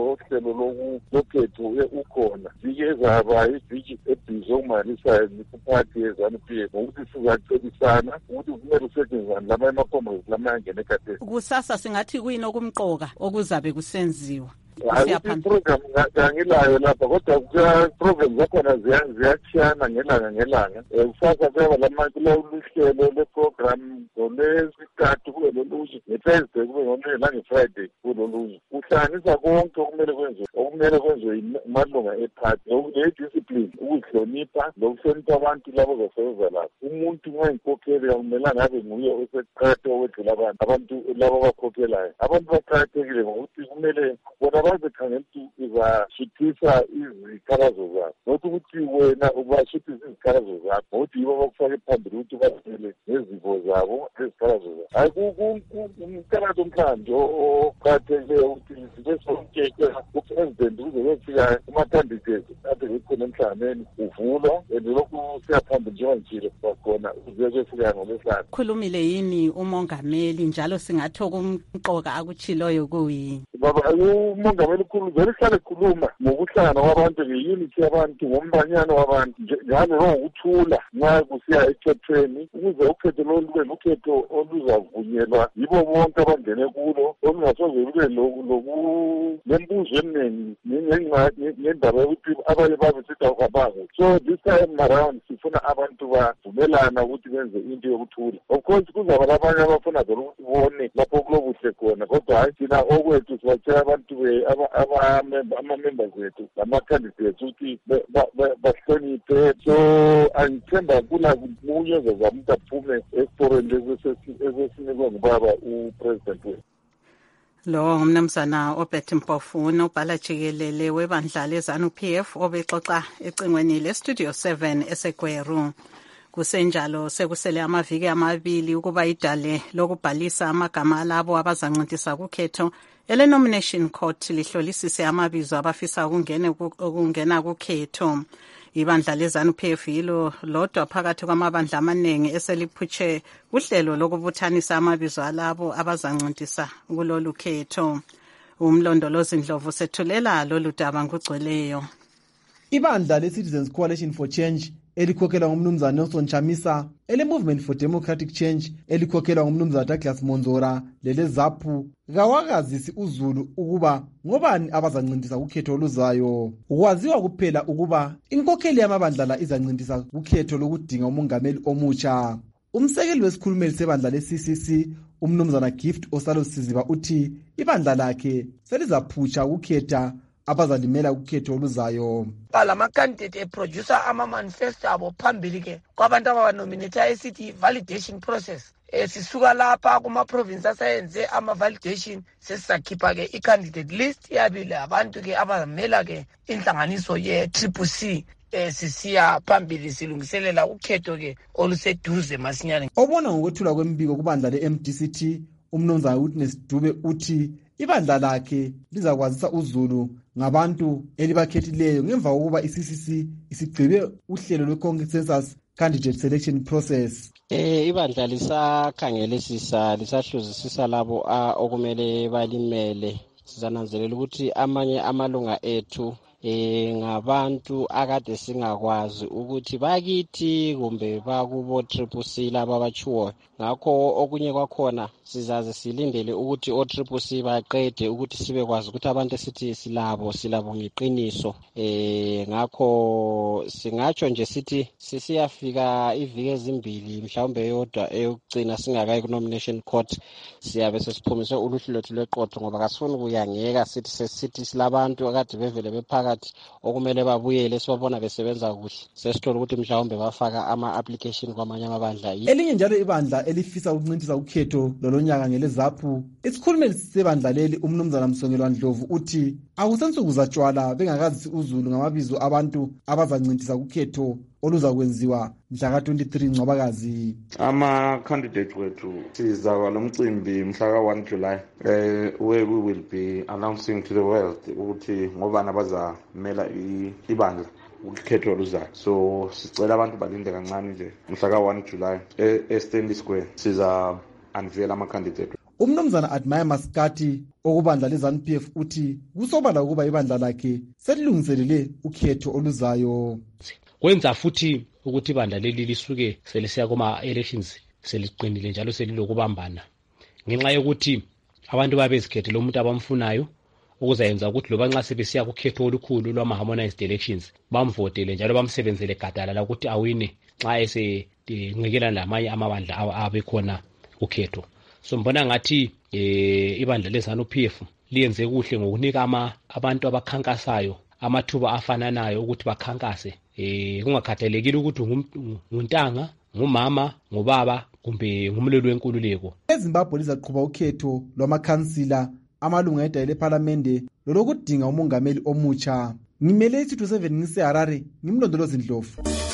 ohlelo lokhetho ukhona zike zaba iviki ebhizi okumanisayo kuphathi ye-ZANU P F ngokuthi sizacebisana ukuthi kumele usetshenzisane lama emakhomrezi lamayangena ekhathesi. Kusasa singathi kuyini okumqoka okuzabe kusenziwa? Iprogram ngilayo lapha kodwa kuya-program zakhona ziyachiyana ngelanga ngelanga. Kusasa kuyaba kuloluhlelo lweprogram ngolwesithathu kube loluze, nge-Thursday kube ngolunye nange-Friday kube loluze. Kuhlanganisa konke okumele kwenziwe okumele kwenziwe amalunga ephathi ne-discipline, ukuhlonipha nokuhlonipha abantu labo basebenza lapho. Umuntu nxa inkokheli akumelanga abe nguye oseqathe okwedlula abantu abantu labo abakhokhelayo. Abantu baqakathekile ngokuthi kumele bona bazekhangela ukuthi uzashuthisa izikhalazo zabo, nokuthi ukuthi wena ubashuthisa izikhalazo zakho ngokuthi yibo bakufake phambili ukuthi ubathele nezipho zabo nezikhalazo zabo. Hayi umkalazo omhlanje oqakathekileyo ukuthi sibe sonke upresident kuze kuyefika kuma-candidates ade bekhona emhlanganweni uvulwa and lokhu siyaphambili njengangitshilo kwakhona uze kuyefika ngolwesihlanu. Khulumile yini umongameli njalo singathi okumqoka akutshiloyo kuyini? Baba umongameli ukhuluma lihlale khuluma ngokuhlangana kwabantu nge-unity yabantu ngombanyano wabantu njalo nangokuthula nxa kusiya ekhethweni ukuze ukhetho lolu lube lukhetho oluzavunyelwa yibo bonke abangene kulo olungasoze lube lembuzo eminingi ngendaba yokuthi abanye babe sithi awukabangu. So this time around sifuna abantu bavumelana ukuthi benze into yokuthula. Of course kuzaba labanye abafuna vele ukuthi bone lapho kulokuhle khona kodwa hayi thina okwethu sibatshela abantu ama-members ethu lama-candidates ukuthi bahloniphe. So angithemba kula munye ozazama ukuthi aphume esiporweni ezesinikwe ngubaba upresident wethu. Lo ngumnumzana Obert Mpofu unobhala jikelele webandla le-ZANU P F obexoxa ecingweni le-Studio seven eseGweru. Kusenjalo sekusele amaviki amabili ukuba idale lokubhalisa amagama alabo abazancintisa kukhetho ele-nomination court lihlolisise amabizo abafisa ukungena kukhetho. Ibandla le-ZANU P F yilo lodwa phakathi kwamabandla amaningi eseliphutshe uhlelo lokubuthanisa amabizo alabo abazancintisa kulolu khetho. Umlondolozi Ndlovu sethulela lolu daba ngugcweleyo. Ibandla le-Citizens Coalition for Change elikhokhelwa ngumnumzana Nelson Chamisa, ele-Movement for Democratic Change elikhokhelwa ngumnumzana Douglas Monzora lele-ZAPU kawakazisi uZulu ukuba ngobani abazancintisa kukhetho oluzayo. Kwaziwa kuphela ukuba inkokheli yamabandla la izancintisa kukhetho lokudinga umongameli omutsha. Umsekeli wesikhulumeli sebandla le-C C C umnumzana Gift Osalo Siziba uthi ibandla lakhe selizaphutsha ukukhetha abazalimela kukhetho oluzayo. Lama-candidate eproducer ama-manifesto abo phambili ke kwabantu ababanominatha esithi validation process. Eh sisuka lapha kuma-province asayenze ama-validation sesizakhipha ke i-candidate list yabile abantu ke abazamela ke inhlanganiso ye-Triple C. Eh sisiya phambili silungiselela ukhetho ke oluseduze masinyane. Obona ngokwethula kwembiko kubandla le-M D C T umnumzana Witness Dube uthi ibandla lakhe lizakwazisa uZulu ngabantu elibakhethileyo ngemva kokuba i-C C C isigqibe uhlelo lwe-consensus candidate selection process. Eh ibandla lisakhangelisisa lisahluzisisa labo okumele balimele. Sizananzelela ukuthi amanye amalunga ethu eh ngabantu akade singakwazi ukuthi bakithi kumbe bakubo Triple C laba abachuo. Ngakho okunye kwakhona sizaze silindele ukuthi o Triple C baqede ukuthi sibe kwazi ukuthi abantu esithi silabo silabo ngeqiniso. Eh ngakho singatsho nje sithi sisiyafika iviki ezimbili mhlawumbe yodwa eyokugcina singakayi ku nomination court siyabe sesiphumise uluhlu lwethu lweqotho ngoba kasifuni kuyangeka sithi sesithi silabantu akade bevele bephakathi okumele babuyele sibabona besebenza kuhle sesithola ukuthi mhlawumbe bafaka ama-application kwamanye amabandla. Elinye njalo ibandla elifisa ukuncintisa ukhetho lolonyaka ngeleZAPU isikhulumeli sebandla leli umnumzana Msongelwa Ndlovu uthi akusensuku zatshwala bengakazisi uZulu ngamabizo abantu abazancintisa ukhetho oluzakwenziwa mhla ka twenty-three Ncwabakazi. Ama-candidate wethu sizaba lomcimbi mhla ka one July eh where we will be announcing to the world ukuthi ngobani abazamela ibandla ukhetho oluzayo. So sicela abantu balinde kancane nje mhla ka one July e-Stanley Square siza unveil ama-candidate. umnumzana Admire Maskati okubandla leZANU-P F uthi kusobala ukuba ibandla lakhe selilungiselele ukhetho oluzayo. Kwenza futhi ukuthi ibandla leli lisuke selisiya kuma-elections seliqinile njalo selilokubambana ngenxa yokuthi abantu babezikhethela umuntu abamfunayo ukuzayenza ukuthi loba nxa sebesiya kukhetho olukhulu lwama-harmonized elections bamvotele njalo bamsebenzele gadalala ukuthi awine nxa esenqikela lamanye amabandla abekhona ukhetho. So mbona ngathi eh, ibandla leZANU-P F liyenze kuhle ngokunika ama abantu abakhankasayo amathuba afananayo ukuthi bakhankase eh kungakhathalekile ukuthi nguntanga ngumama ngubaba kumbe ngumlelo wenkululeko. eZimbabwe lizaqhuba ukhetho lwamakhansila amalunga edale lephalamende lolokudinga umongameli omutsha. Ngimele isithu seven ngiseHarare ngimlondolozi Ndlovu.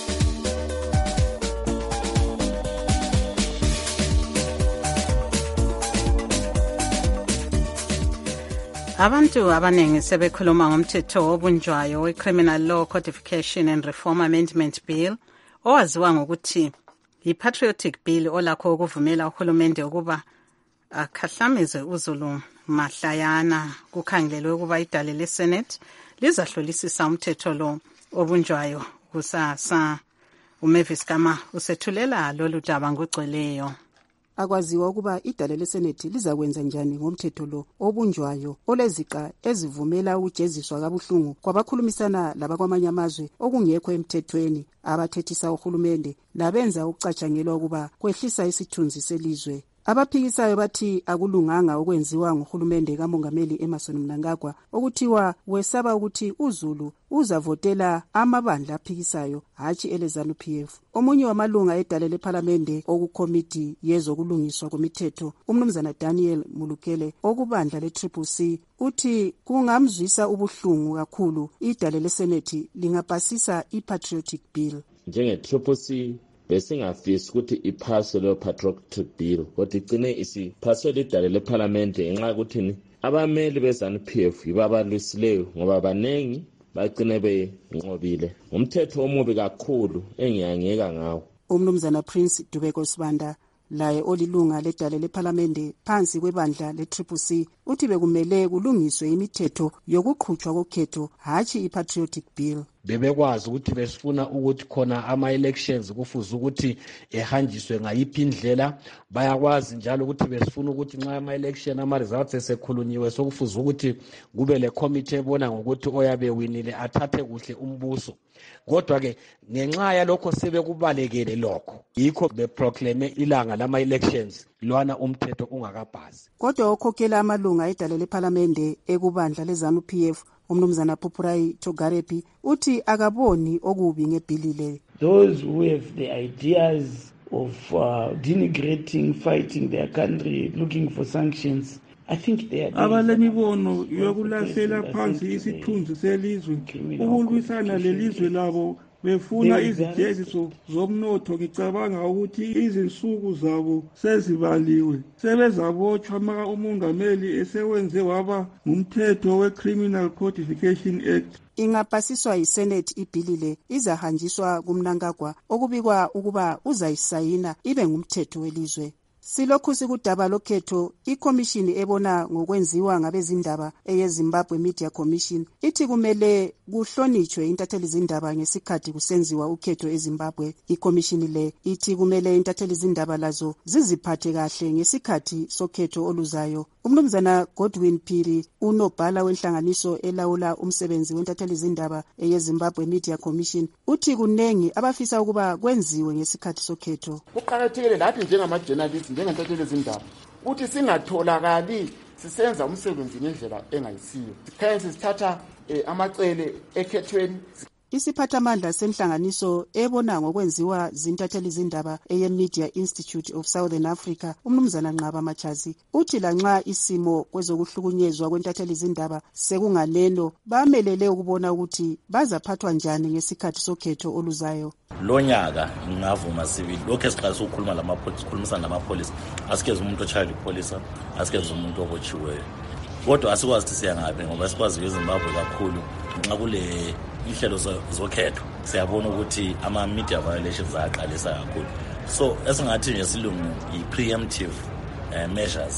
Abantu abanengi sebekhuluma ngomthetho obunjwayo we-Criminal Law Codification and Reform Amendment Bill owaziwa ngokuthi yi-Patriotic Bill olakho ukuvumela uhulumende ukuba akhahlameze uZulu mahlayana. Kukhangelelwe ukuba idale leSenate lizahlolisisa umthetho lo obunjwayo kusasa. uMavis Kama usethulela lolu daba ngogcweleyo. Akwaziwa ukuba idale leSenate lizakwenza njani ngomthetho lo obunjwayo oleziqa ezivumela ukujeziswa kabuhlungu kwabakhulumisana labakwamanye amazwe okungekho emthethweni abathethisa uhulumende labenza ukucatshangelwa ukuba kwehlisa isithunzi selizwe. Abaphikisayo bathi akulunganga okwenziwa nguhulumende kaMongameli Emmerson Mnangagwa okuthiwa wesaba ukuthi uZulu uzavotela amabandla aphikisayo hatshi eleZANU-P F. Omunye wamalunga edale lephalamende okukomiti yezokulungiswa kwemithetho umnumzana Daniel Mulukele okubandla le-Triple C uthi kungamzwisa ubuhlungu kakhulu idale leSenate lingapasisa i-Patriotic Bill. Njenge-Triple C besingafisi ukuthi iphaswe leyo Patriotic Bill kodwa igcine isiphaswe lidale lephalamende ngenxa yokuthini abameli beZANU-P F yibabalwisileyo ngoba banengi bagcine benqobile ngomthetho omubi kakhulu engiyangeka ngawo. Umnumzana Prince Dubeko Sibanda laye olilunga ledale lephalamende phansi kwebandla le-Triple C uthi bekumele kulungiswe imithetho yokuqhutshwa kokhetho hatshi i-Patriotic Bill. Bebekwazi ukuthi besifuna ukuthi khona ama-elections kufuze ukuthi ehanjiswe ngayiphi indlela. Bayakwazi njalo ukuthi besifuna ukuthi nxa ama-election ama-results esekhulunyiwe sokufuze ukuthi kube le committee ebona ngokuthi oyabe winile athathe kuhle umbuso. Kodwa-ke ngenxa yalokho sebekubalekele lokho yikho beproclame ilanga lama-elections lwana umthetho ungakabhasi. Kodwa okhokhela amalunga edale lephalamende ekubandla leZANU-P F umnumzana Pupurai Togarepi uthi akaboni okubi ngebhili le. Those who have the ideas of uh, denigrating, fighting their country, looking for sanctions, I think they are abalemibono yokulahlela phansi isithunzi selizwe ukulwisana lelizwe labo befuna izijeziso zomnotho. Ngicabanga ukuthi izinsuku zabo sezibaliwe sebezabotshwa maka umongameli esewenze waba ngumthetho we-Criminal Codification Act. Ingapasiswa yiSenate ibhili le izahanjiswa kuMnangagwa okubikwa ukuba uzayisayina ibe ngumthetho welizwe. Silokhu sikudaba lokhetho ikomishini ebona ngokwenziwa ngabezindaba eyeZimbabwe Media Commission ithi kumele kuhlonitshwe intatheli zindaba ngesikhathi kusenziwa ukhetho eZimbabwe. Ikomishini le ithi kumele intatheli zindaba lazo ziziphathe kahle ngesikhathi sokhetho oluzayo. Umnumzana Godwin Phiri unobhala wenhlanganiso elawula umsebenzi wentatheli zindaba eyeZimbabwe Media Commission uthi kunengi abafisa ukuba kwenziwe ngesikhathi sokhetho. Kuqakathekile lathi njengama-journalists njengentatheli zindaba uthi singatholakali sisenza umsebenzi ngendlela engayisiyo. Sikhanye sithatha eh, amacele ekhethweni. Isiphathamandla senhlanganiso ebona ngokwenziwa zintatheli zindaba eye-Media Institute of Southern Africa umnumzana Nqaba Machazi uthi lanxa isimo kwezokuhlukunyezwa kwentatheli zindaba sekunganeno bamelele ukubona ukuthi bazaphathwa njani ngesikhathi sokhetho oluzayo. Lonyaka ngingavuma sibili lokho esiqalisa ukukhuluma lamapholisa ukukhulumisana lamapholisa asikeze umuntu ochild police asikeze umuntu obotshiweyo kodwa asikwazi ukuthi siyangaphi ngoba sikwazi eZimbabwe kakhulu nxa kule inhlelo zokhetho siyabona ukuthi ama media violations ayaqalisa kakhulu. So esingathi ngesilungu i preemptive uh, measures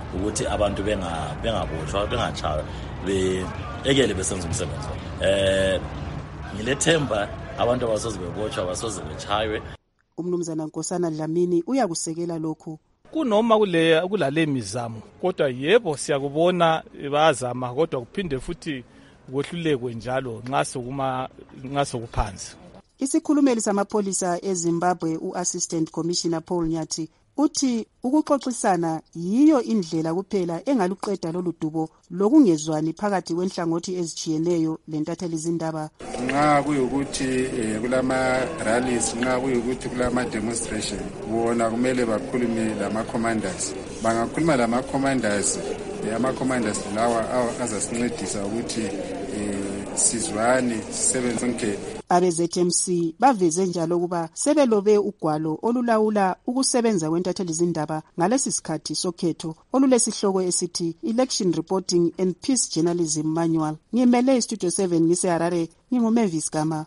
ukuthi abantu bengabotshwa bengatshaywa ekele besenza umsebenzi. Eh ngilethemba abantu abasoze bebotshwa abasoze bechaywe. Umnumzana Nkosana Dlamini uyakusekela lokhu. Kunoma kule kulale mizamo kodwa yebo siyakubona bazama kodwa kuphinde futhi kwehlulekwe njalo nxa sokuma nxa sokuphansi. Isikhulumeli samapholisa eZimbabwe uAssistant Commissioner Paul Nyathi uthi ukuxoxisana yiyo indlela kuphela engaluqeda lolu dubo lokungezwani phakathi kwenhlangothi ezijiyeneyo lentatheli izindaba. Nxa kuyukuthi kulama rallies, nxa kuyukuthi kulama demonstration, bona kumele bakhulume lama commanders. Bangakhuluma lama commanders, ama commanders lawa azasincedisa ukuthi sizwane sisebenze sonke. Abe-Z M C baveze njalo ukuba sebelobe ugwalo olulawula ukusebenza kwentatheli izindaba ngalesi sikhathi sokhetho olulesihloko esithi Election Reporting and Peace Journalism Manual. Ngimele Studio seven ngise Harare, nginguMavis Gama.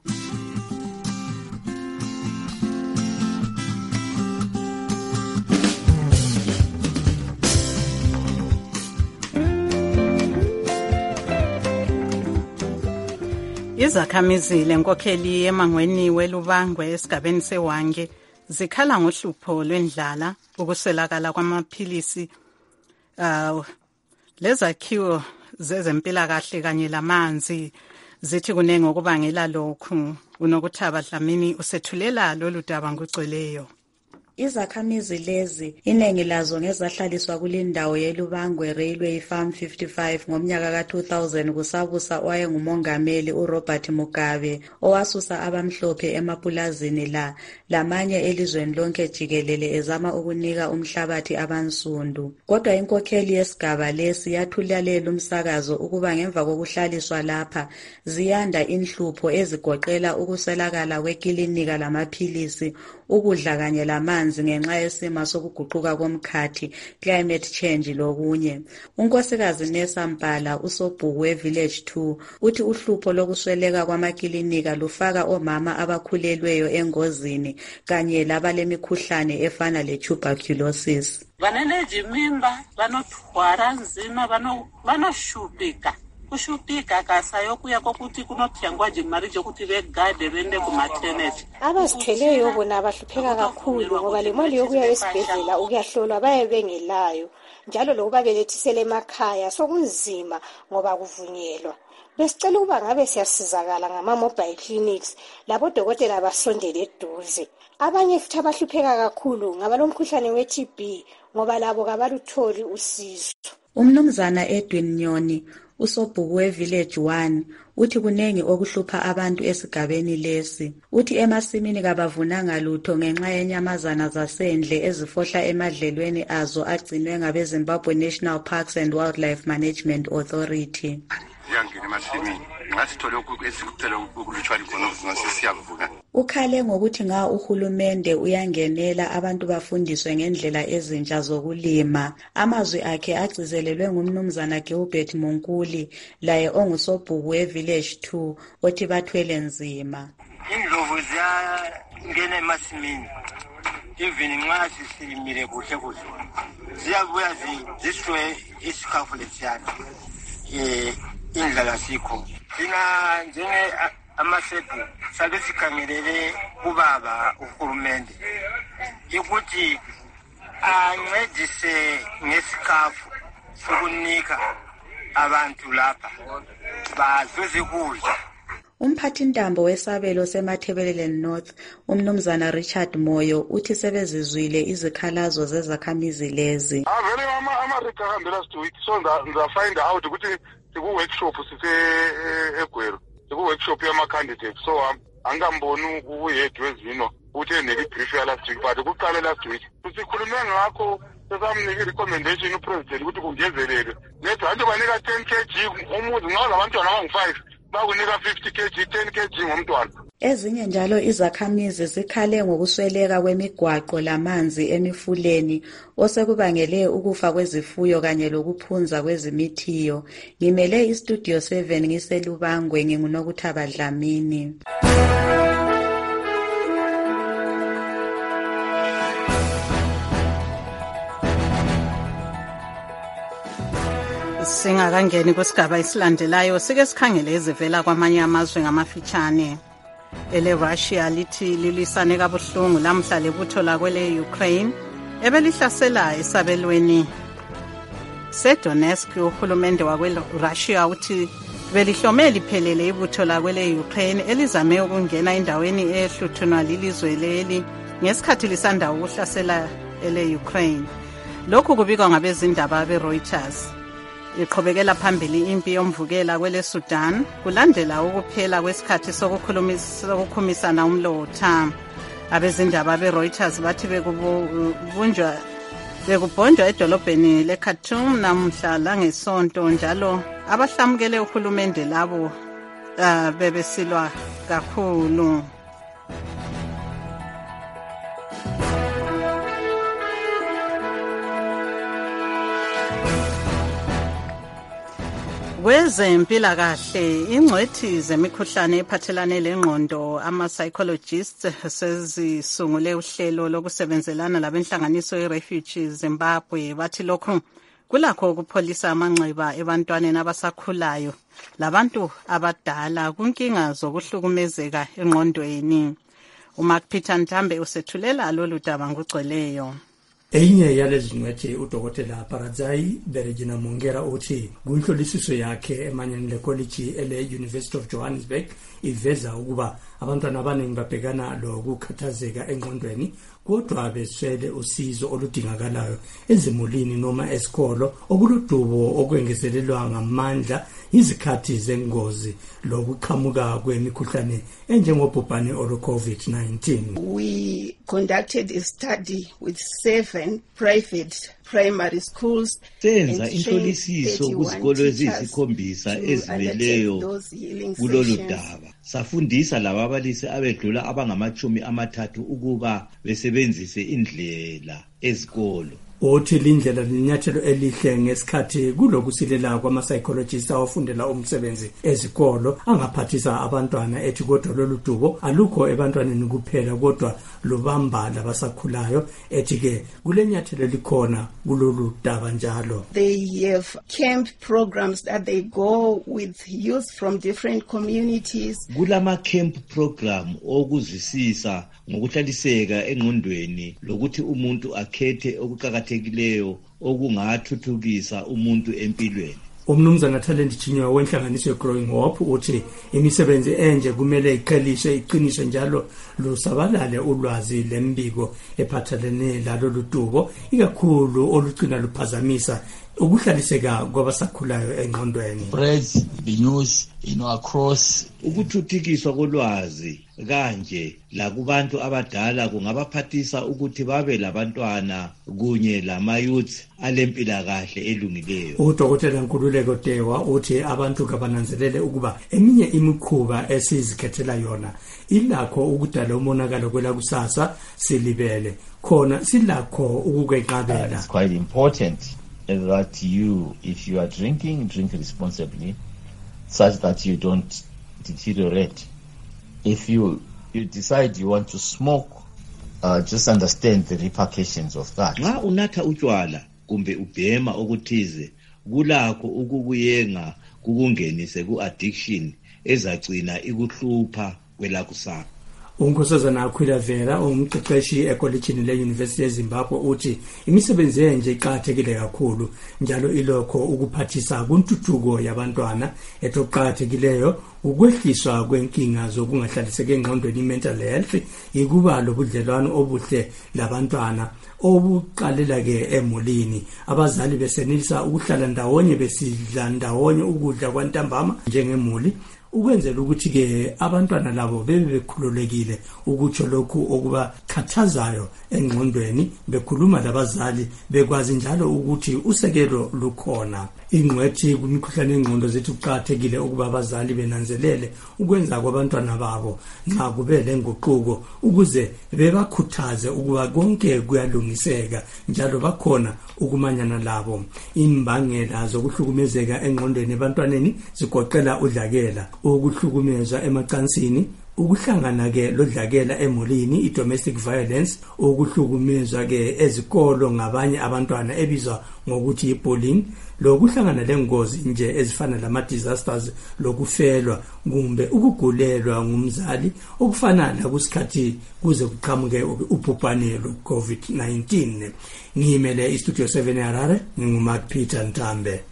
Izakhamizi lenkokheli emangweni welubangwe esigabeni seWange zikhala ngohlupho lwendlala, ukuselakala kwamaphilisi, uh, lezakhiwo zezempilakahle kanye lamanzi. Zithi kunenge okubangela lokhu. Unokuthaba Dlamini usethulela lolu daba ngugcweleyo. Izakhamizi lezi inengi lazo ngezahlaliswa kulindawo yeLubangwe Railway Farm fifty-five ngomnyaka ka two thousand kusabusa owayengumongameli uRobert Mugabe owasusa abamhlophe emapulazini la lamanye elizweni lonke jikelele ezama ukunika umhlabathi abansundu. Kodwa inkokheli yesigaba lesi yathulela umsakazo ukuba ngemva kokuhlaliswa lapha ziyanda inhlupho ezigoqela ukuselakala kwekilinika lamaphilisi, ukudla kanye lamanzi ngenxa yesimo sokuguquka komkhathi, climate change lokunye. Unkosikazi Nesa Mpala usobhuku weVillage two uthi uhlupho lokusweleka kwamakilinika lufaka omama abakhulelweyo engozini kanye labalemikhuhlane efana letuberculosis. Vanenejimimba vanothwara nzima vanoshupika kushupika kasayo kuya kokuthi kunothengwa jimari jokuthi begade bende kumaternity. Abazithweleyo bona abahlupheka kakhulu ngoba le mali yokuya esibhedlela ukuyahlolwa baye bengelayo, njalo lokuba belethisele emakhaya sokunzima ngoba kuvunyelwa. Besicela ukuba ngabe siyasizakala ngama mobile clinics labo dokotela basondele eduze. Abanye futhi abahlupheka kakhulu ngabalomkhuhlane we-T B ngoba labo kabalutholi usizo. Umnumzana Edwin Nyoni usobhuku weVillage one uthi kunengi okuhlupha abantu esigabeni lesi. Uthi emasimini kabavunanga lutho ngenxa yenyamazana zasendle ezifohla emadlelweni azo agcinwe ngabe Zimbabwe National Parks and Wildlife Management Authority. Yangena emasimini ngathi thole esikutela ukulutshwana khona ngasiyavuna. Ukhale ngokuthi nga uhulumende uyangenela abantu bafundiswe ngendlela ezintsha zokulima. Amazwi akhe agcizelelwe ngumnumzana Gilbert Monkuli laye ongusobhuku weVillage two othi bathwele nzima. Indlovu ziyangena emasimini even nxa sisimile kuhle kuhle ziyabuya ziswe isikhafu lesiyana eh indlala sikho thina njenge amasepu sabe sikhangelele kubaba uhulumende ukuthi ancedise ngesikhafu sokunika abantu lapha bazuze kudla. Umphathintambo wesabelo seMathebelele North umnumzana Richard Moyo uthi sebezizwile izikhalazo zezakhamizi lezi. Avele ama ama rekahambela sithi so nda find out ukuthi siku workshop sise eGwero siku workshop yama candidates so angamboni kuyedwe zino uthe neli brief ya last week but kuqala last week sikhulume ngakho sesamnika recommendation upresident ukuthi kungezelele nethu anje banika ten kilograms umuzi ngawo labantwana abangu five bakunika fifty kilograms ten kilograms ngomntwana. Ezinye njalo izakhamizi zikhale ngokusweleka kwemigwaqo lamanzi emifuleni osekubangele ukufa kwezifuyo kanye lokuphunza kwezimithiyo. Ngimele iStudio seven ngiselubangwe ngingunokuthaba Dlamini. Singakangeni kusigaba isilandelayo sike sikhangele ezivela kwamanye amazwe ngamafitshane. Ele Russia lithi lilisane kabuhlungu lamhla lebutho lakwele Ukraine ebelihlasela esabelweni seDonetsk. Uhulumende wakwe Russia uthi belihlome liphelele ibutho lakwele Ukraine elizame ukungena endaweni ehluthunwa lilizwe leli ngesikhathi lisanda ukuhlasela ele Ukraine. Lokhu kubikwa ngabezindaba beReuters. Iqhubekela phambili impi yomvukela kwele Sudan kulandela ukuphela kwesikhathi sokukhumisana umlotha. Abezindaba beReuters bathi bekubunjwa bekubhonjwa edolobheni leKhartoum namhla langesonto, njalo abahlamukele uhulumende labo uh, bebesilwa kakhulu. Kwezempilakahle, ingcwethi zemikhuhlane ephathelane lengqondo ama-psychologists sezisungule uhlelo lokusebenzelana labenhlanganiso ye-Refugees Zimbabwe. Bathi lokhu kulakho ukupholisa amanxeba ebantwaneni abasakhulayo labantu abadala kunkinga zokuhlukumezeka engqondweni. uMark Peter Ntambe usethulela lolu daba ngugcweleyo. Enye yalezi ngcwethi udokotela Paradzai Beregina Mongera uthi kunhlolisiso yakhe emanyani lekoliji ele University of Johannesburg iveza ukuba abantwana abaningi babhekana lokukhathazeka engqondweni kodwa beswele usizo oludingakalayo ezimulini noma esikolo okuludubo okwengezelelwa ngamandla izikhathi zengozi lokuqhamuka kwemikhuhlane enjengobhubhane olu-COVID nineteen. We conducted a study with seven private primary schools. Senza inhlolisiso kuzikolo eziyisikhombisa ezimeleyo kulolu daba. Safundisa laba abalisi abedlula abangamachumi amathathu ukuba besebenzise indlela ezikolo. Othi lindlela linyathelo elihle ngesikhathi kulokusilela kwama-psychologists awafundela umsebenzi ezikolo angaphathisa abantwana ethi kodwa lolu dubo alukho ebantwaneni kuphela kodwa lubamba labasakhulayo ethi ke kule nyathelo likhona kulolu daba njalo. They have camp programs that they go with youth from different communities. Kulama camp program okuzwisisa ngokuhlaliseka engqondweni lokuthi umuntu akhethe okuqhakathekileyo okungathuthukisa umuntu empilweni. Umnumzana Talent Chinywa wenhlanganiso ye-Growing Hope uthi imisebenzi enje kumele iqheliswe iqiniswe njalo lusabalale ulwazi lembiko ephathelene lalo ludubo ikakhulu olucina luphazamisa ukuhlaliseka kwabasakhulayo engqondweni. Spreads the news you know across ukuthuthukiswa kolwazi kanje la kubantu abadala kungabaphathisa ukuthi babe labantwana kunye lama-youth alempilakahle elungileyo. Udokotela Nkululeko Dewa uthi abantu kabananzelele ukuba eminye imikhuba esizikhethela yona ilakho ukudala umonakalo kwela kusasa silibele khona silakho ukukwenqabela. It's quite important that you, if you are drinking, drink responsibly such that you don't deteriorate. If you you decide you want to smoke, uh, just understand the repercussions of that. Nxa unatha utshwala kumbe ubhema okuthize kulakho ukukuyenga kukungenise ku-addiction ezagcina ikuhlupha kwelakusasa. Unkosazana Akhwila Vera umqeqeshi ekolejini le-University yeZimbabwe uthi imisebenzi enje iqakathekile kakhulu njalo ilokho ukuphathisa kuntuthuko yabantwana etoqakathekileyo ukwehliswa kwenkinga zokungahlaliseki engqondweni mental health ikuba lobudlelwano obuhle labantwana obuqalela ke emulini abazali besenelisa ukuhlala ndawonye besidla ndawonye ukudla kwantambama njengemuli ukwenzela ukuthi ke abantwana labo bebe bekhululekile ukutsho lokhu okuba khathazayo engqondweni bekhuluma labazali bekwazi njalo ukuthi usekelo lukhona. Ingcwethi kumikhuhlane engqondo zethu kuqakathekile ukuba abazali benanzelele ukwenza kwabantwana babo nxa kube lenguquko ukuze bebakhuthaze ukuba konke kuyalungiseka njalo bakhona ukumanyana labo. Imbangela zokuhlukumezeka engqondweni ebantwaneni zigoqela udlakela, ukuhlukumezwa emacansini, ukuhlangana ke lodlakela emolini i-domestic violence, ukuhlukumezwa ke ezikolo ngabanye abantwana ebizwa ngokuthi i-bullying, lokuhlangana lengozi nje ezifana lama-disasters, lokufelwa kumbe ukugulelwa ngumzali okufana lakusikhathi kuze kuqhamuke ubhubhane lwe-covid nineteen. Ngiyimele istudio seven eHarare, nginguMark Peter Ntambe.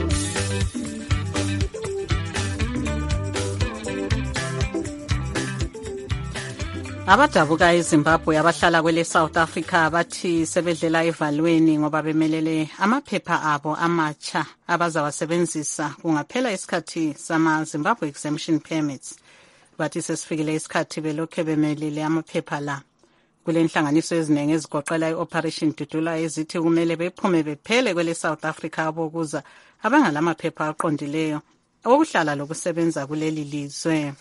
Abadabuka eZimbabwe abahlala kwele South Africa bathi sebedlela evalweni ngoba bemelele amaphepha abo amatsha abazawasebenzisa kungaphela isikhathi sama Zimbabwe exemption permits. Bathi sesifikile isikhathi belokhe bemelele amaphepha la. Kule nhlanganiso ezinenge ezigoqela i-Operation Dudula ezithi kumele bephume bephele kwele South Africa abokuza abangalamaphepha aqondileyo okuhlala lokusebenza kuleli lizwe.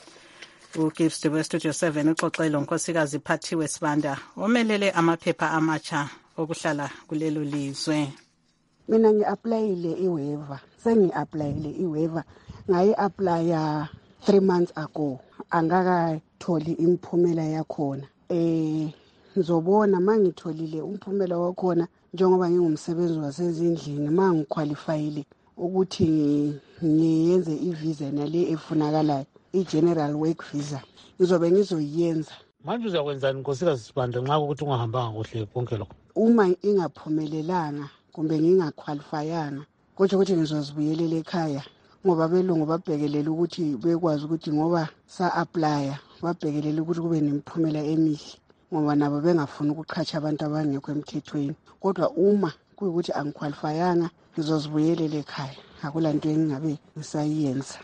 uGibbs de Studio seven uxoxele unkosikazi Phathiwe Sibanda omelele amaphepha amatsha okuhlala kulelo lizwe. Mina ngi-applyile i-waiver, sengi-applyile i-waiver, ngayi-applya three months ago, angakatholi imphumela yakhona. Eh ngizobona mangitholile umphumela wakhona njengoba ngingumsebenzi wasezindlini mangiqualifyile ukuthi ngiyenze i-visa nale efunakalayo, i-general work visa, ngizobe ngizoyenza. Manje uzakwenzani nkosikazi Sibanda nxa ukuthi ungahambanga kuhle konke lokho? Uma ingaphumelelanga kumbe ngingaqualifyanga, kodwa ukuthi ngizozibuyelela ekhaya ngoba belungu babhekelela ukuthi bekwazi ukuthi ngoba sa-applya babhekelela ukuthi kube nemphumela emihle ngoba nabo bengafuni ukuqhatsha abantu abangekho emthethweni. Kodwa uma kuyukuthi angiqualifyanga ngizozibuyelela ekhaya, akulanto engingabe ngisayenza.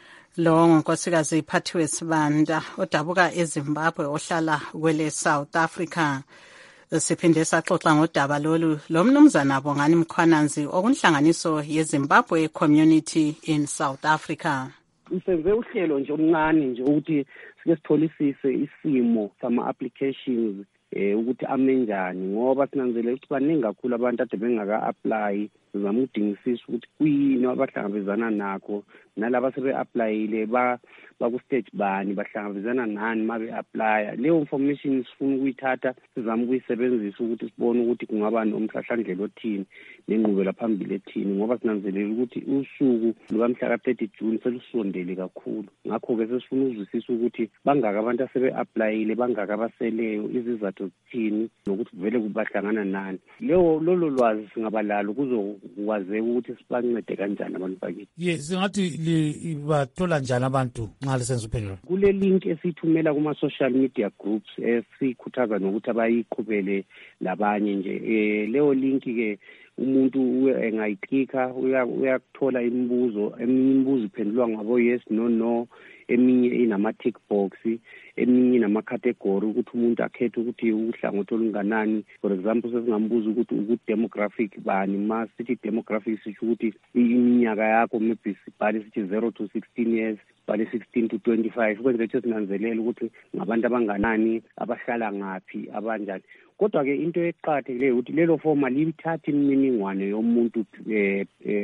Lo nkosikazi Phathiwe Sibanda odabuka eZimbabwe ohlala kwele South Africa. Siphinde saxoxa ngodaba lolu lomnumzana abo ngani Mkhwananzi okunhlanganiso yeZimbabwe Community in South Africa. Isenze uhlelo nje omncane nje ukuthi sike sitholisise isimo sama applications eh ukuthi amenjani ngoba sinanzele ukuthi baningi kakhulu abantu ade bengaka apply, sizama ukudingisisa ukuthi kuyini abahlangabezana nakho nalabo sebe applyile ba baku stage bani bahlangabezana nani mabe apply. Leyo information sifuna ukuyithatha sizama ukuyisebenzisa ukuthi sibone ukuthi kungaba nomhlahlandlela othini nenqubela phambili ethini ngoba sinanzelela ukuthi usuku lukamhla ka thirty June selusondele kakhulu. Ngakho ke sesifuna ukuzwisisa ukuthi bangaka abantu asebe applyile, bangaka abaseleyo, izizathu zithini nokuthi vele kubahlangana nani. Leyo lolo lwazi singabalalo kuzokwazi ukuthi sibancede kanjani abantu bakithi. Yes, ngathi bathola njani abantu nxa lisenza uphendula? Kule link esithumela kuma social media groups esikhuthaza nokuthi abayiqhubele labanye nje. Eh leyo link ke umuntu engayiclicka uyakuthola imibuzo, eminye imibuzo iphendulwa ngabo yes no no, eminye inama tick box, eminye inama category ukuthi umuntu akhethe ukuthi uhlangothi olunganani. For example sesingambuza ukuthi ukuthi demographic bani, ma sithi demographic sithi ukuthi iminyaka yakho maybe sibhale sithi zero to sixteen years, bale sixteen to twenty-five, kwenze ukuthi sinanzelela ukuthi ngabantu abanganani, abahlala ngapi, abanjani. Kodwa ke into eqhakathekileyo ukuthi lelo form libithatha imininingwane yomuntu eh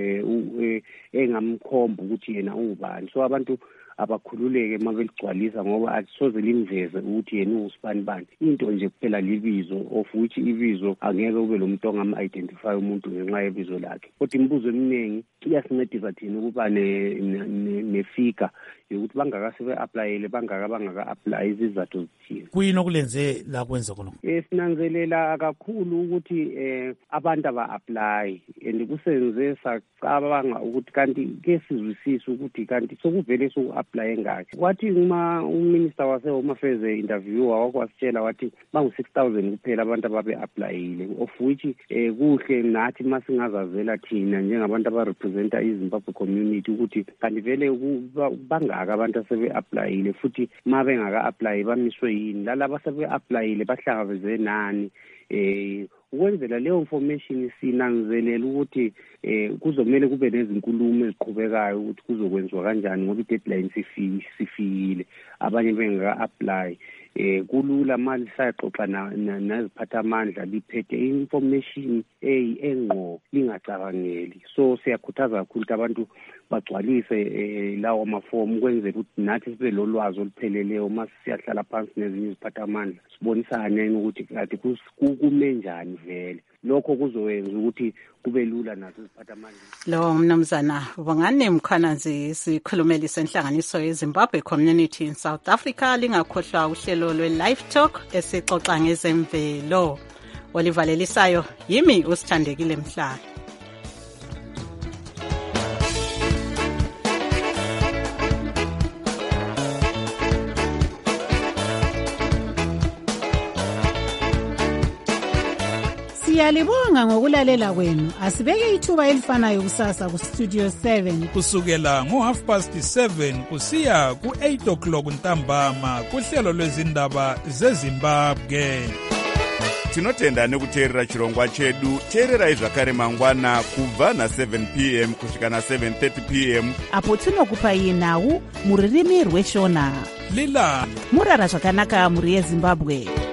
eh engamkhomba ukuthi yena ungubani. So abantu abakhululeke mabeligcwalisa ngoba asisoze limveze ukuthi yena usibani bani. Into nje kuphela libizo of which ibizo angeke ube lo muntu ongam identify umuntu ngenxa yebizo lakhe. Kodwa imibuzo eminingi iyasincedisa thina ukuba ne ne figure yokuthi bangaka sebe applyile, bangaka bangaka apply, izizathu zithini. Kuyini okulenze la kwenza khona? Eh sinanzelela kakhulu ukuthi eh abantu aba apply and kusenze sacabanga ukuthi kanti ke sizwisisa ukuthi kanti sokuvele soku apply ngakhe. Wathi uma uminister wase Home Affairs interviewer wakwasitshela wathi bangu six thousand kuphela abantu ababe applyile, of which eh kuhle nathi masingazazela thina njengabantu aba representa iZimbabwe community ukuthi kanti vele bangaka abantu asebe applyile futhi mabe ngaka apply bamiswe yini, lalabo asebe applyile bahlangabeze nani. Eh ukwenzela leyo information sinanzelela ukuthi eh kuzomela kube nezinkulumo eziqhubekayo ukuthi kuzokwenziwa kanjani ngoba i-deadline sifikile, abanye bengaka apply. eh kulula mali sayaxoxa neziphathamandla liphethe information engqo lingacabangeli. So siyakhuthaza kakhulu ukuthi abantu bagcwalise lawo mafomu ukwenzela ukuthi nathi sibe lolwazi olupheleleyo uma siyahlala phansi nezinye iziphathamandla sibonisane ukuthi kade kume njani vele. Lokho kuzowenza ukuthi kube lula nazo iziphathamandla. Lo mnumzana Bongani Mkhwanazi sikhulumeli senhlanganiso yeZimbabwe Community in South Africa. Lingakhohlwa uhlelo lwe-Live Talk esixoxa ngezemvelo. Olivalelisayo yimi uSithandekile Mhlanga. Siyalibonga ngokulalela kwenu. Asibeke ithuba elifanayo kusasa ku Studio seven kusukela ngo half past seven kusiya ku eight o'clock ntambama kuhlelo lwezindaba zeZimbabwe. Tinotenda nekuteerera chirongwa chedu. Teererai zvakare mangwana kubva na seven p m kusvika na seven thirty p m apo tinokupai nhau muririmi rweshona. Lila murara zvakanaka muri yeZimbabwe.